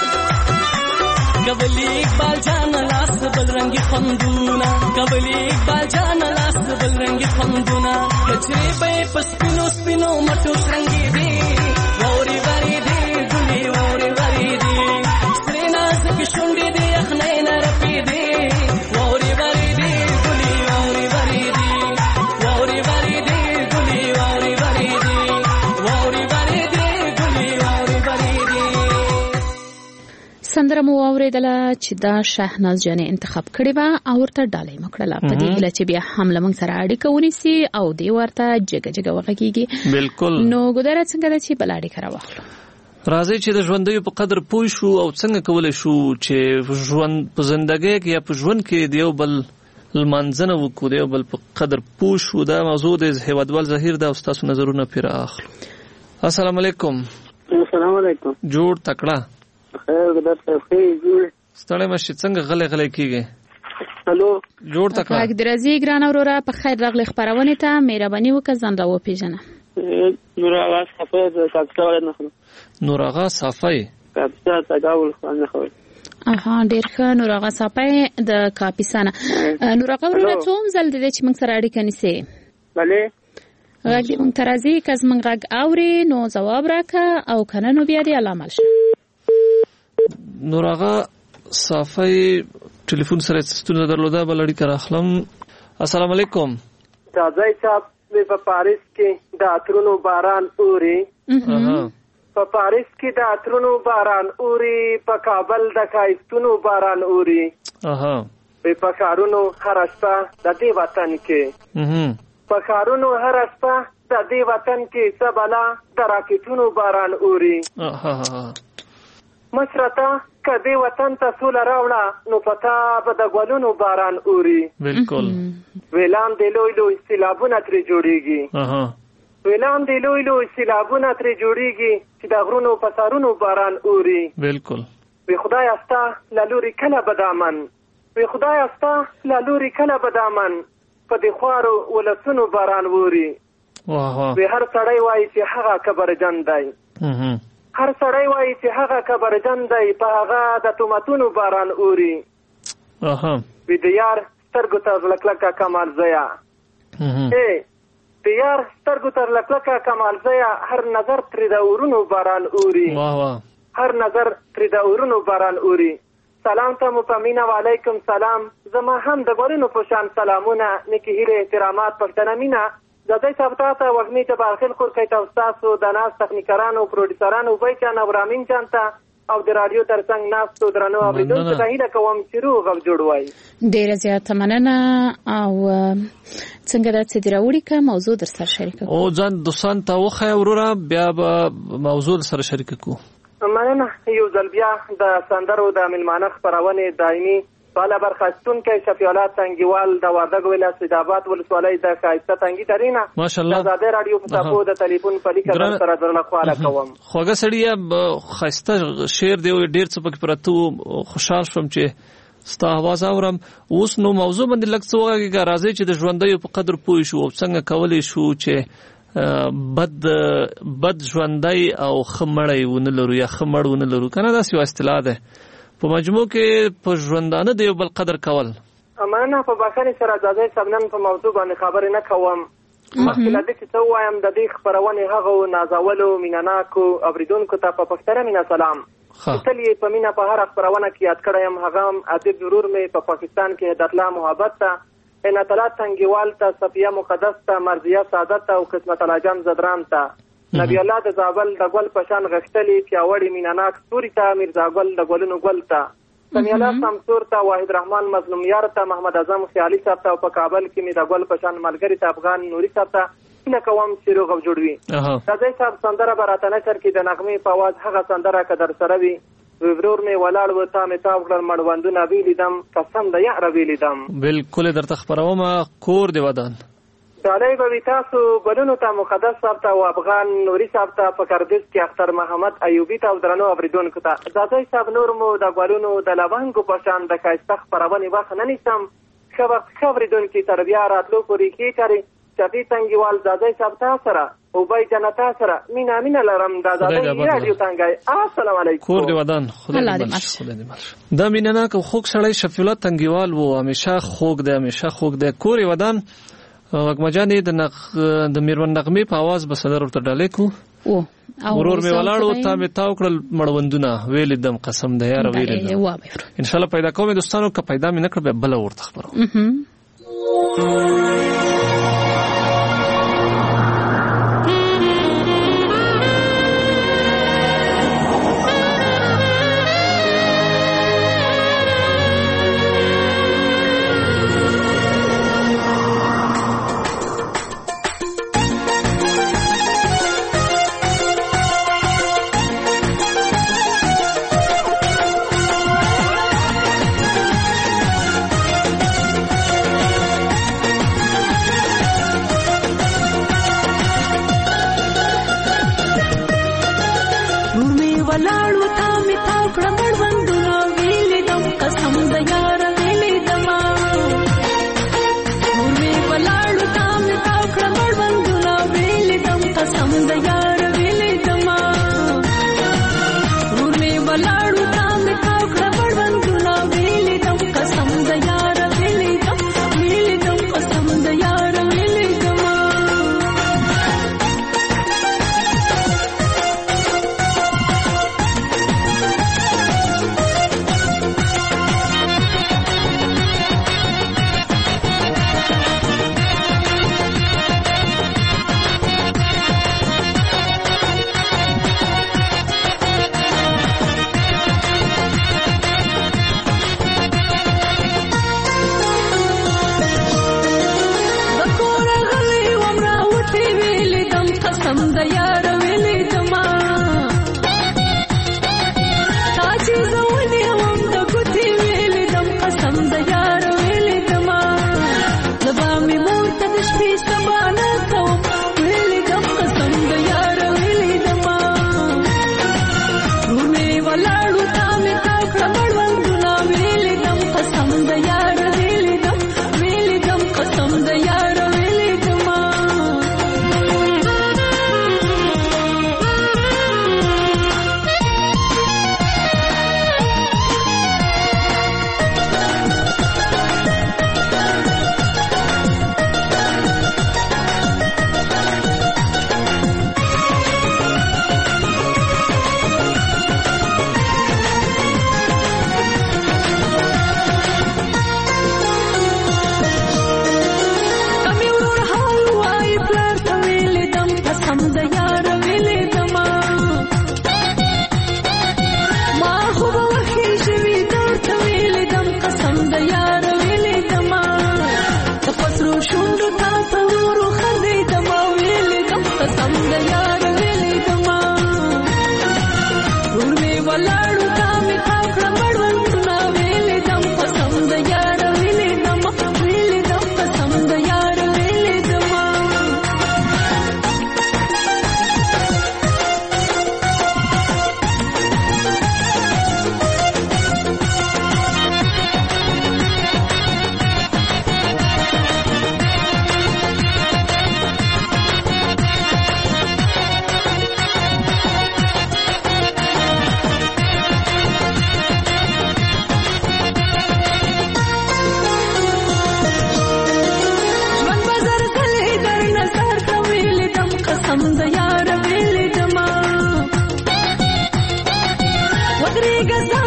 S11: کولی اقبال جان لاس بل رنگي خوندونه کولی اقبال جان لاس بل رنگي خوندونه کچري به پسپینو سپینو مټو رنگي دي ووري وری دي ګلي ووري وری دي سرناز کې شونډې دي اخنې نرپې دي ووري وری دي ګلي ووري وری دي ووري وری دي ګلي ووري وری دي ووري وری دي ګلي ووري وری دي
S8: سندره مو اوریدله چې دا شهناز جانې انتخاب کړې و او ورته ډالۍ مکړه په دې هیله چې بیا هم لمن سره اړیکه ونیسي او دی ورته جګه جګه وغږیږي
S9: بالکل
S8: نو ګودره څنګه د چې بل اړیکه راوخلو
S9: راځي چې د ژوندۍ په قدر پوه شو او څنګه کولای شو چې ژوند په ژوندۍ کې یا په ژوند کې دیو بل لمنځنه وکړو دیو بل په قدر پوه شو دا موضوع د هیوادوال ظهیر دا استاد نظرونه پیرا اخلو السلام علیکم
S13: السلام علیکم
S9: جوړ تکړه
S13: خیر ګدر صاحب جوړ
S9: ستړی مشه څنګه غلې کیږي
S13: هلو
S9: جوړ تکړه
S8: واګ درځي ګران اورورا په خیر راغلی خبرونه ته مهرباني وکړه ځان راو پیژنه
S13: نور آغا صفای د کاپسا نه خلک
S9: نور آغا صفای
S13: کاپسا تاګاول خان خو
S8: ډیر ښه نور آغا صفای د کاپیسانه نور آغا ورته څوم زل د چې موږ سره اړیکه نیسي
S13: بله
S8: غږ دې مونږ ترازی کز مونږ غږ اوري نو جواب راکا او کنه نو بیا دې علامه شه
S9: نور آغا صافی ټلیفون سره ستونه درلوده بل اړیکه راخلم السلام علیکم
S13: راځي صاحب په پاریس کې د اترونو باران اوري په پاریس کې د اترونو باران اوري په کابل د کایستونو باران اوري په کارونو هر شپه د دې وطن کې په کارونو هر شپه د دې وطن کې سبلا د راکټونو باران اوري مشرتا کدی وطن ته سول راوړه نو پتا به د ګلونو باران اوري
S9: بالکل
S13: ویلام د لوی لوی سیلابونه ترې جوړیږي ویلام د لوی لوی سیلابونه ترې جوړیږي چې د غرونو په سرونو باران اوري
S9: بالکل
S13: وی خدای استا لالوري کله بدامن وی خدای استا لالوري کله بدامن په دې خوارو ولسونو باران ووري وی هر سړی وایي چې هغه کبرجن دی هر سړی وایي چې هغه کبرجن دی په هغه د تهمتونو باران اوري وی د یار سترګو ته زړه کمال زیا د یار سترګو ته زړه کمال زیا هر نظر ترې د اورونو باران اوري هر نظر ترې د اورونو باران اوري سلام ته مو په مینه وعلیکم سلام زما هم د ګلونو په شان سلامونه نیکې هیلې احترامات پښتنه مینه زدای ثابته ته وږمې ته بارخیل خور کوي تاسو د ناس تخنیکرانو پروډوسرانو وای چا نورامین چانته او د رادیو ترڅنګ ناستو درنو اوریدونکو ته هیله کوم چې روغ او جوړ وای.
S8: ډیره زیاته مننه او څنګه د صدراوړي کا موضوع در سره شریک
S9: او ځان دوستان ته وخه وروره بیا به موضوع سره شریک کو.
S13: مننه یو ځل بیا د سندرو د ملمانه خبرونه دایمي بالا برخاستون کې شفیع الله تنګیوال د وردګ ولایت سیدآباد ولسوالۍ د خایسته تنګی ترینا
S9: ماشاءالله
S13: د زاده رادیو په تاسو د ټلیفون په لیکه سره درنه خواله کوم.
S9: خوګه سړی خایسته شعر دی ډیر څه پکې پرته خوشحال شوم چې ستا आवाज اورم. اوس نو موضوع باندې لږ څه وګورئ راځي چې د ژوندۍ په قدر پوه شو او څنګه کولای شو چې بد ژوندۍ او خمړی ونه لرو یا خمړ ونه لرو کنه دا څه اصطلاح ده په مجموع کې په ژوندانه د یو بل قدر کول.
S13: امانه په بخښنې سره ځای سمنن په موضوع باندې خبرې نه کوم. مخکې له دې چې څه وایم د دې خبرونې هغو نازولو مینناکو اوریدونکو ته په پښتنه مینه سلام. تل یې په مینه په هر خبرونه کې یاد کړی یم. هغه هم ادیب ضرور مې په پاکستان کې هدایت محبت ته انطلاع تنګیوال ته صفیه مقدس ته مرضیه سعادت ته او قسمت الله جان زدران ته نبی الله د زابل د ګل پشان غختلی پیاوړی میناناک ستوري ته میرزا ګل د ګلونو ګل ته سمی الله سمسور ته واحد رحمان مظلوم یار ته محمد اعظم خیالي صاحب ته په کابل کې میرزا ګل پشان ملګری ته افغان نوري صاحب ته څنګه کوم چې روغ جوړوي راځي صاحب سندره براتنه نشر کې د نغمې په आवाज هغه سندره کدر سره وي ورور می ولاړ و تا می تاو کړل مړوندونه ویلیدم قسم د یار ویلیدم
S9: بالکل درته خبروم کور دی ودان
S13: دالای به تاسو ګلونو ته مقدس صاحب ته او افغان نوري صاحب ته په کردس کې اختر محمد ایوبی ته درنو اوریدونکو ته ځای صاحب نور مو د ګلونو د لونګو په شان د کایسته خبرونه وخت نه نیسم خبرېدونکو تر بیا راتلو پورې کې کاری شفیع تنګیوال ځای صاحب تاسو سره او بای جنتا سره مینا لرم د رادیو تنګای السلام علیکم
S9: کور دی ودان خدای دې مل دا مینا کو خوک سړی شفیع الله تنګیوال وو همیشه خوک دی کور ودان وګمجانې د میروان نغمې په आवाज به صدر ورته ډالې کو ورور می ولاړو تا می تاو کړل مړوندونه ویل دم قسم د یار ویل ان شاء الله پیدا کوم دوستانو که پیدا مې نکړ به بل ورته خبرو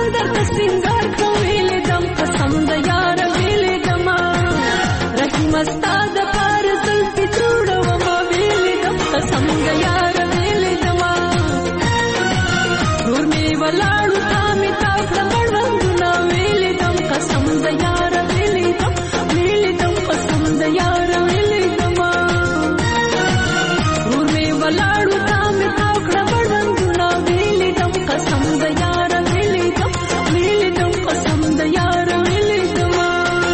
S11: درته سینګار کوي دم قسم د یار ویلې دما رحیم ستا د پار زلفې جوړوم ویلې دم قسم د یار ویلې دما نور مې ولاړو تا مې تا کړه مړوندونه ویلې دم قسم د یار ویلې دم قسم د یار ویلې دما نور مې ولاړو تا مې تا کړه مړوندونه ویلې دم قسم د یار ویلې دم قسم د یار ویلې دما.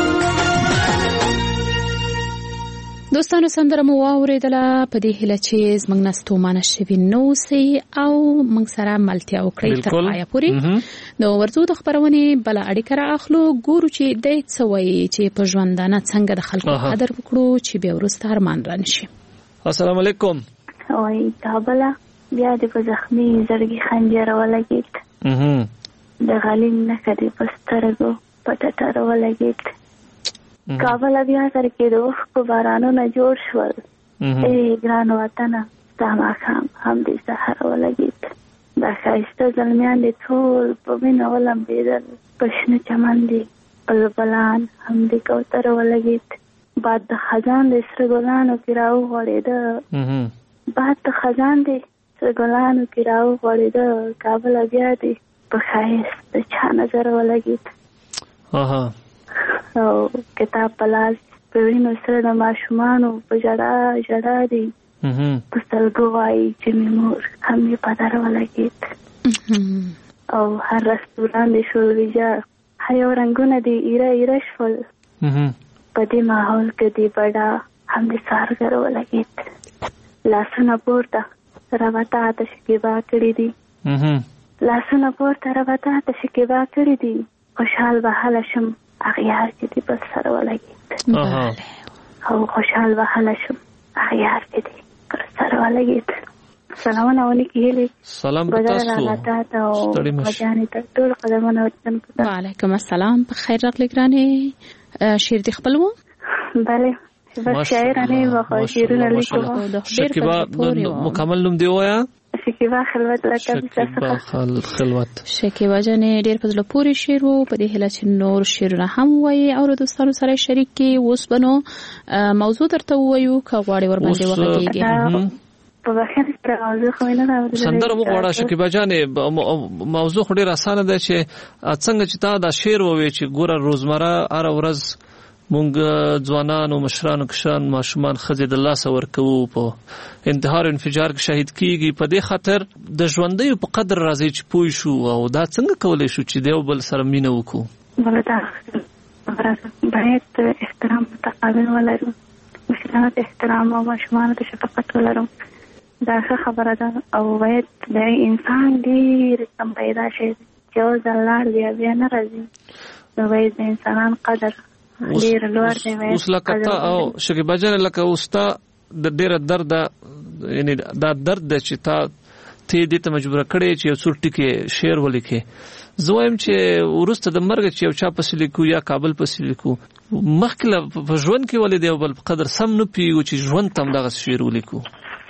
S8: دوستانو سندره مو واورېدله په دې هیله چې زموږ نه ستومانه شوي نه اوسئ او موږ سره ملتیا وکړئ تر پایه پورې. نو ورځو د خپرونې بله اړیکه رااخلو، ګورو چې دی څه وایي چې په ژوندانه څنګه د خلکو قدر وکړو چې بیا وروسته ارمان را نشي.
S9: السلام علیکم.
S12: وایي کابله بیا دې په زخمي زړګي خنجر ولګېد، د غلیم نښه دې په سترګو په ټټر ولګېد. کابله بیا سر کې د اوښکو بارانونه جوړ شول، ای ګران وطنه ستا ماښام هم دې سحر ولګېد. دا ښایسته زلمیان دې ټول په مینه ولمبېدل، په شنه چمن دې بلبلان هم دې کوتر ولګېد. باد د خزان دې سره ګلانو کې راوغوړېده، باد د خزان دې سره ګلانو کې راوغوړېده. کابله بیا دې په ښایست د چا نظر ولګېد. او کتاب په لاس په وینو سره د ماشومانو په ژړا ژړا دي، په سترګو وایي چې مې مور هم یې په در ولګېد. او هر رستوران دې شول ویجاړ، هر یو رنګونه دې ایره ایره شول. په دې ماحول کې دې بډا هم دې سارګر ولګېد. لاسونه پورته رابطه ته شکیبا کړي دي، لاسونه پورته رابطه ته شکیبا کړي دي. خوشحال به هله شم اغیار چې دې پر سر ولګېد، او خوشحال به هله شم اغیار چې دې پر سر ولګېد. سلامونه ولیکي هیلې.
S9: سلام به تاسو
S12: ستړي مشه ټول قدمونه وطن.
S8: وعلیکم السلام. په خیر راغلی ګرانې. شعر دې خپل و؟
S12: بله بس شاعرانه وخو شعرونه لیکو.
S9: شکیبا مکمل نوم دی وایا؟
S12: شکیبا خلوت لکه
S9: خلوت.
S8: شکیبا جانې ډېر په زړه پورې شعر و، په دې هیله چې نور شعرونه هم وایي او د دوستانو سره شریک کړي. اوس به نو موضوع درته ووایو که غواړې ورباندې وغږېږې.
S12: په بخښنه سره موضوع خو نه راوړل.
S9: سندره مو غواړه شکیبا جانې، موضوع خو ډېره اسانه ده چې څنګه چې تا دا شعر ووایي چې ګوره روزمره هره ورځ مونږ ځوانان او مشران او کشران ماشومان ښځې د لاسه ورکوو، په انتحار او انفجار کې شهید کیږي. په دې خاطر د ژوندیو په قدر راځي چې پوه شو او دا څنګه کولی شو چې د یو بل سره مینه وکړو.
S12: باید احترام متقابل ولرو، مشرانو ته احترام او ماشومانو ته شفقت ولرو، دا ښه خبره ده. او باید د انسان ډېر کم پیدا شي چې یو ځل لاړ بیا نه راځي. نو باید د انسانان قدر ډیر لوړ دی.
S9: اوس لکه تا او شکیبا جان لکه اوستا د ډیره درد، یعنی دا درد د چې تا ته دې ته مجبور کړې چې یو څو ټکي شعر ولیکې. زه وایم چې ورسته د مرګ چې یو چا پسې لیکو یا کابل پسې لیکو، مخکې په ژوند کې ولې دی بل په قدر سم نه پیږو چې ژوند تم دغه شعر ولیکو.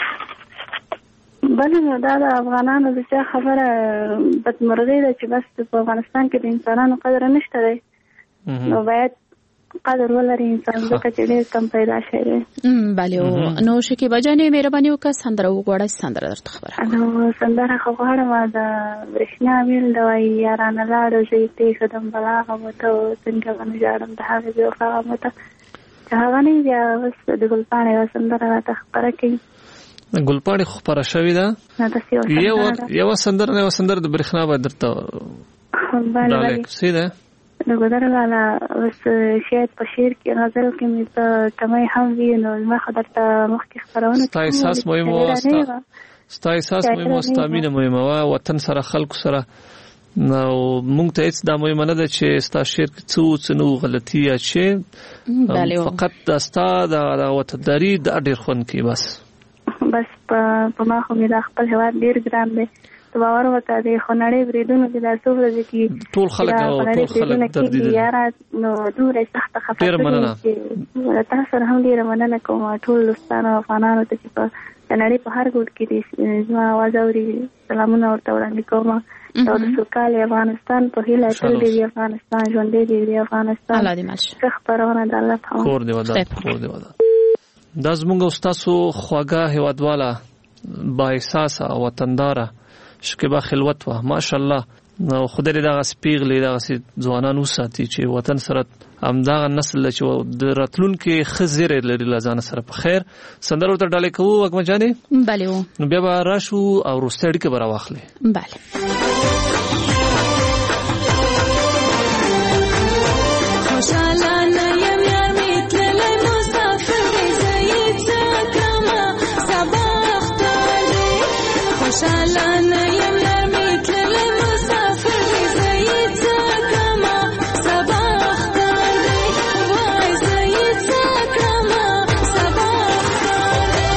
S12: بله نو دا د افغانانو د چا خبره بدمرغي ده چې بس په افغانستان کې د انسانانو قدر نشته دی. نو باید قدر ولري انسان ځکه چې ډېر کم پیدا شوی دی.
S8: بله نو شکیبا جانې مهرباني وکړه سندره وغواړه. سندره درته خبره
S12: نو سندره خو غواړم د برېښنا بیل د وایي یارانه لاړو زه یې پرېښودم بلا غمته څنګه به نه ژاړم د هغې بېوفا غمته چې هغه نه بیا اوس د ګلپاڼې یوه سندره راته خپره کوي.
S9: ګلپاڼې خو خپره شوې ده. یوه سندره نه یوه سندره د برېښنا به درته ډالۍ کوسې ده د ګودر لاله. اوس شاید په شعر کې غزل کې مې څه کمی هم وي نو ما خو درته مخکې خپرونه ستا احساس مهم و، ستا احساس مهم و، ستا مینه مهمه وه وطن سره خلکو سره. نو مونږ ته هېڅ دا مهمه نه ده چې ستا شعر کې څه نه و غلطي یا چې فقط دا ستا د وطنداري دا ډېر خوند کوي. بس په ما خو مې دا خپل هېواد ډېر ګران دی. ته باور وکړه د خونړۍ بریدونو کې دا څو ورځې کې ټول خلک دردي دي یاره نو دومره سخته خفه ډېره مننه. تا سره هم ډېره مننه کوم ټول دوستانو افغانانو ته چې په نړۍ په هر ګوټ کې دي زما اواز اوري. سلامونه ورته وړاندې کوم.
S12: او د سوکالي افغانستان په هیله تل دی افغانستان ژوندی دی افغانستان
S8: الله دې مل شي.
S12: خبرونه د الله تعالی
S9: کور دی ودا دا زموږ استادو خواږه هیوادواله با احساس وطنداره شکیبا خلوت وا ماشاءالله نو خدای دې دا سپیغلې دا ځوانان وساتي چې وطن سره همدغه نسل چې د راتلونکو خزر لري لزان سره په خیر سندرو ته ډالې کوو وګم جانې
S8: بله و
S9: نو بیا به راشو او روستړي کې برا واخلې
S8: بله
S11: خوشاله نیم یار میتللی مسافر دی زید زکما سبا اختار دی خوشاله نیم یار میتللی مسافر دی زید زکما سبا اختار دی وای زید زکما سبا اختار دی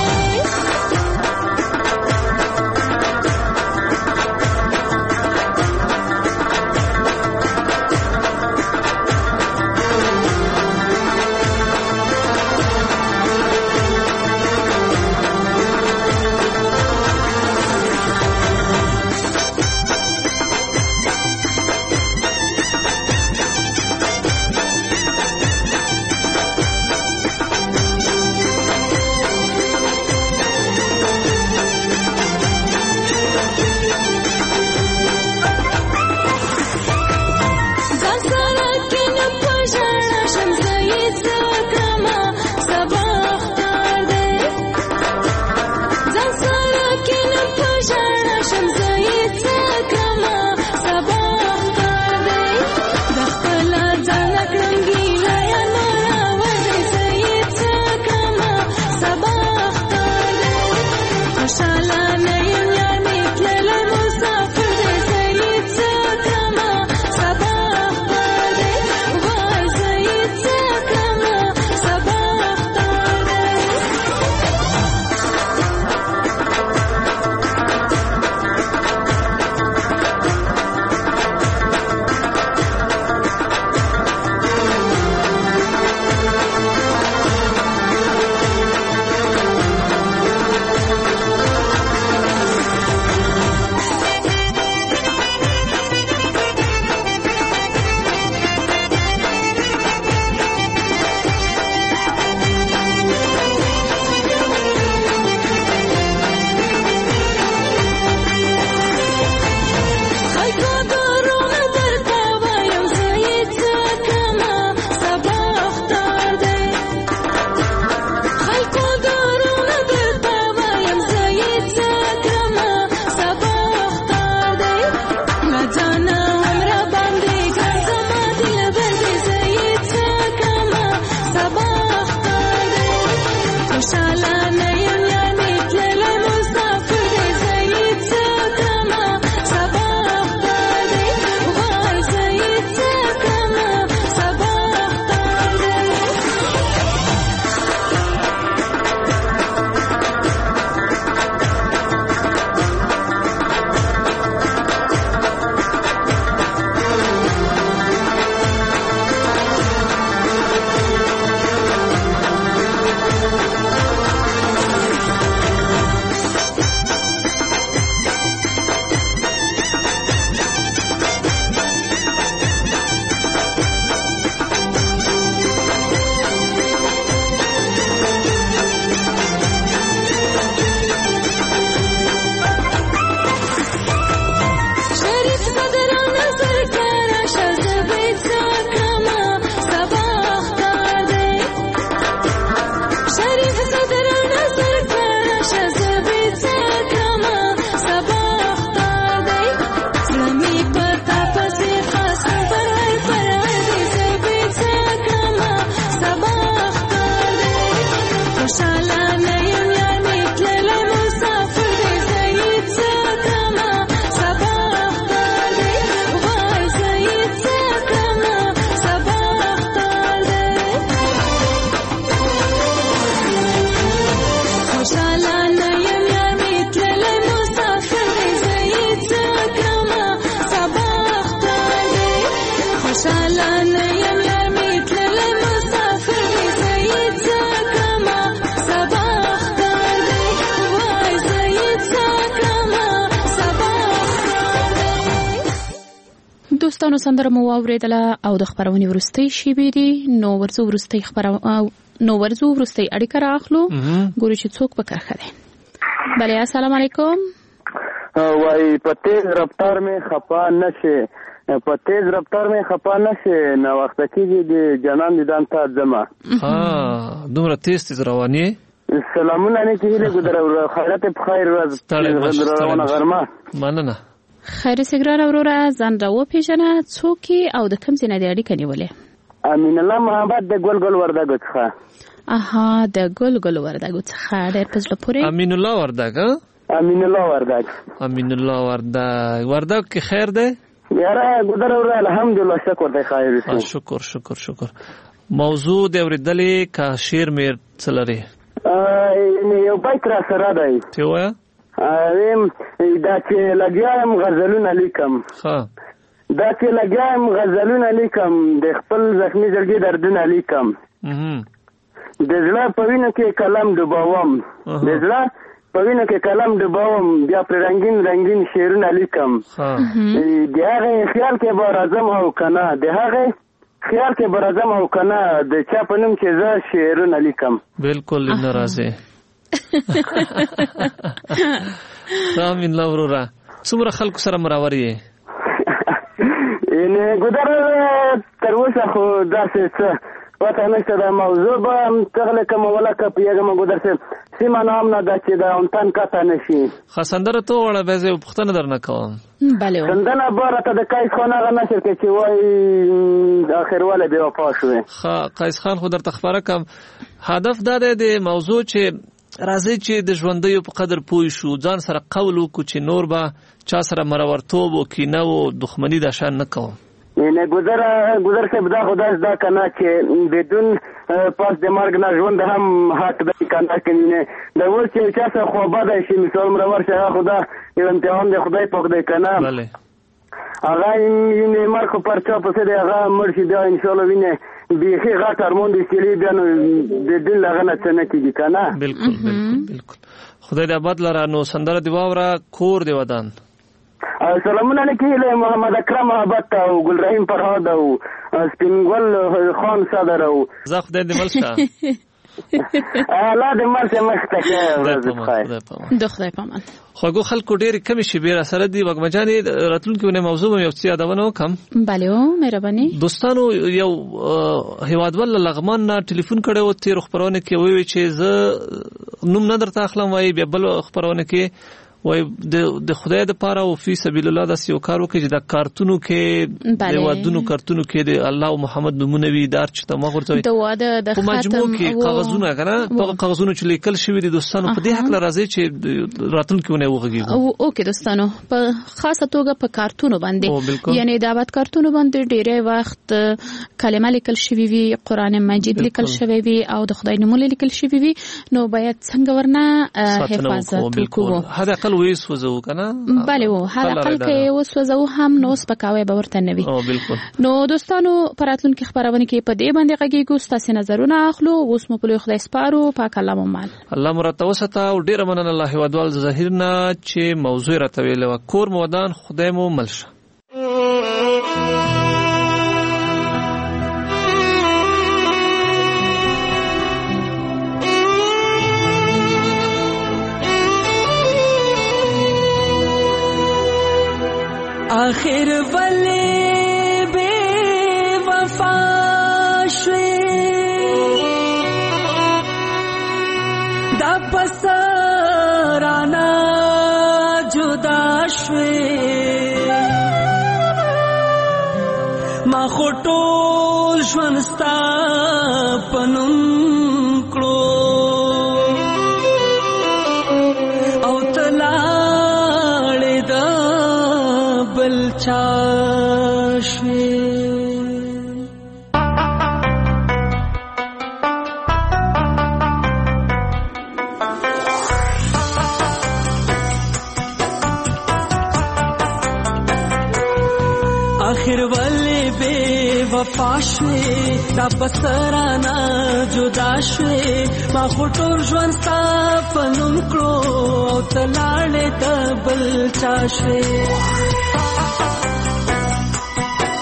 S8: دوستانو سندره مو واوریدله او د خبرونې وروستۍ شیبې دي. نو ورځو وروستۍ اړیکه راخلو ګورو چې څوک په کرخه دی. بله السلام علیکم.
S14: وای په تیز رفتار می خفا نشي نه وخت کېږي د جنان دیدن ته ځما.
S9: دومره تیز رواني.
S14: سلامونه نه کېږي ګدر خیرت په خیر ورځ روانه غرمه.
S9: مننه.
S8: خیر سګران وروره ځان راو پیژنه څوک او د کوم ځای نه دی اړیکه نیولې؟
S14: امین الله محمد د ګل وردګو څخه.
S8: د ګل وردګو څخه ډېر په زړه پورې.
S9: امین الله وردګ وردګ کې خیر دی؟
S14: یاره ګدر وروره الحمدلله شکر دی خیر.
S9: شکر. موضوع د اوریدلې کا شیر میر څلري
S14: یو بیت را سره دی.
S9: ته وایا
S14: دا چې لګیایم غزلونه لیکم د خپل زخمی زړګي دردونه لیکم د زړه په وینو کې کلم ډوبوم بیا پر رنگین شعرونه لیکم د هغه خیال کې به راځم او کنه د چا په نوم چې زه شعرونه لیکم.
S9: بالکل ناراضه امین الله وروره څومره خلکو سره مراور یې؟
S14: ګدر تر اوسه خو داسې څه پته نشته. دا موضوع به تغله کومه ولکه پیږم ګدر سیمه نام نه ده چې دا امتحان کته نشي.
S9: سندره تو وړه به زه پوښتنه درنه کوم.
S8: بله
S14: سندره باره ته د قیس خان هغه نشر کې چې وایي اخرواله بې وفا شوې.
S9: قیس خان خو درته خبره کوم هدف دا دی د موضوع چې راځي چې د ژوندیو په قدر پوه شو ځان سره قول وکړو چې نور به چا سره مرورتوب او کینه او دښمني دا شان نه کوم.
S14: نه ګذر صاحب دا خدای دا کنه چې بدون پاس د مرګ نه ژوند هم حق دی کنه کنه دا ول چې چا څه خو بده شي مثال مرور شه خدا یو امتحان دی خدای پاک دی کنه.
S9: بله
S14: هغه یې مرګ پر چا پسې دی هغه مرشي بیا ان شاء الله وینه بیخي غټ ارمون دي چې بیا نو د دل لغنه څه نه کیږي کنه.
S9: بالکل خدای دې آباد لره. نو سندره دی واوره کور دی ودان.
S14: سلامونه نکیله محمد اکرم محبت او ګل رحیم فرهاد او سپینګل خان صدر او
S9: زه خدای دې ملشه
S14: الله دې ملشه مخته ورځ بخیر.
S8: د خدای پامان
S9: خوګو خلکو ډېر کم شي بیر سره دی وګمجانې راتلونکو نه موضوع یو څه یادونه وکم.
S8: بله مهرباني.
S9: دوستانو یو هیوادوال لغمان نه ټلیفون کړو تیر خبرونه کې وی چې زه نوم نه درته اخلم وای بیا بل خبرونه کې وای د خدای د پاره او فی سبیل الله د سیو کارو کې د کارتونو کې د ودونو کارتونو کې د الله او محمد نمونه وی دار چې ته مغورځوي
S8: د واده د
S9: ختم مجموع کې کاغذونه کنه په کاغذونو چې لیکل شوی دي دوستانو په دې حق راځي چې راتلونکو نه وغږیږي.
S8: اوکې دوستانو په خاصه توګه په کارتونو باندې یعنی د دعوت کارتونو باندې ډیره وخت کلمه لیکل شوی وي قران مجید لیکل شوی وي او د خدای نومونه لیکل شوی وي نو باید څنګه ورنه حفاظت وکړو.
S9: وسوځو کنه.
S8: بله هر اقل کې وسوځو هم نو سپکاوي به ورته نه وي. نو دوستانو پراتلونکو خبرونه کې په دې باندې غږیږو تاسو نظرونه اخلو. اوس مو په خدای سپارو پاک الله مال
S9: الله مرتوسته او ډیر مننه الله ودوال ظاهرنا چې موضوع راتویل و کور مودان خدای مو ملشه.
S11: آخر ولی بے وفا شوی دا پسرانا جدا شوی ما خطول ژوندستا پنوم کړو او تلاړې دا بل چاشوي. آخر ولی بے وفا شوی دا بسرانا جدا شوی ما خطور ژوند ستا پنوم کړو او تلاړې دا بل چاشوي.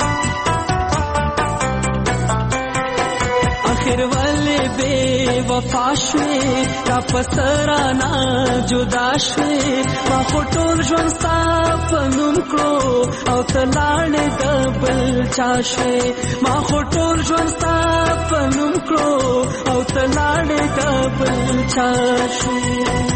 S11: آخر ولې بې وفا شوې را پسرانا جدا شوې ما خو ټول ژوند ستا په نوم کړو او ته لاړې د بل چا شوې ما خو ټول ژوند ستا په نوم کړو او ته لاړې د بل چا شوې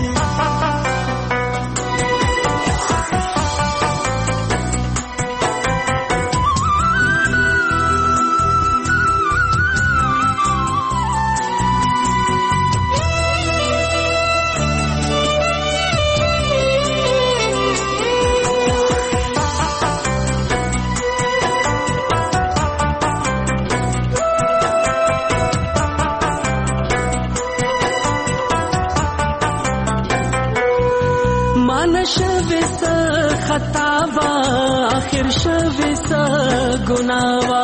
S11: خطابا آخر شوی سا گناوا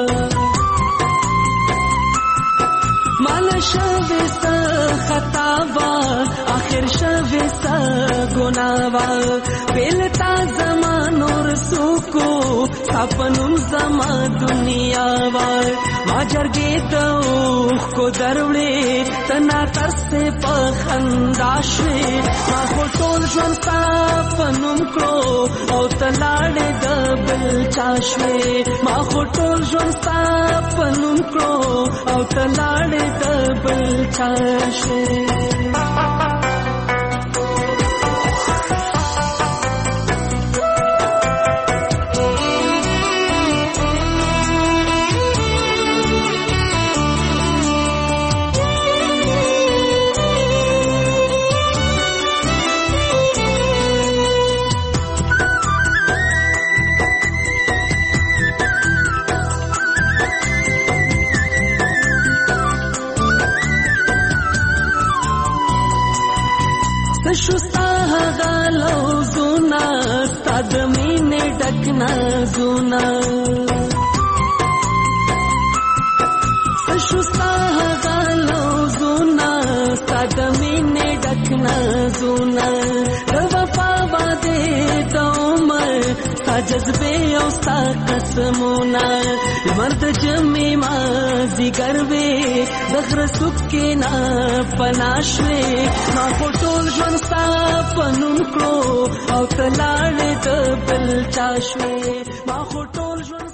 S11: مال شوی سا خطابا آخر شوی سا گناوا بیلتا زمان اور سوکو سپنم زما دنیا وار ما جرگی دوخ کو دروڑے تنا ترسے پخنداشوے ما خو ټول ژوند ستا په نوم کړو او ته لاړې د بل چا شوې ما خو ټول ژوند ستا په نوم کړو او ته لاړې د بل چا شوې شستا غالو زونا ستاد مینه ډکنا زونا شستا غالو زونا ستاد مینه ډکنا زونا وفا باندې د عمر ستا جذبه او ستا قسمونه مرد جمع ما زیګر وې د غره سکه نه پناشوي ما خو ټول ژوند ستا په نوم کړو او ته لاړې د بل چا شوې ما خو ټول ژوند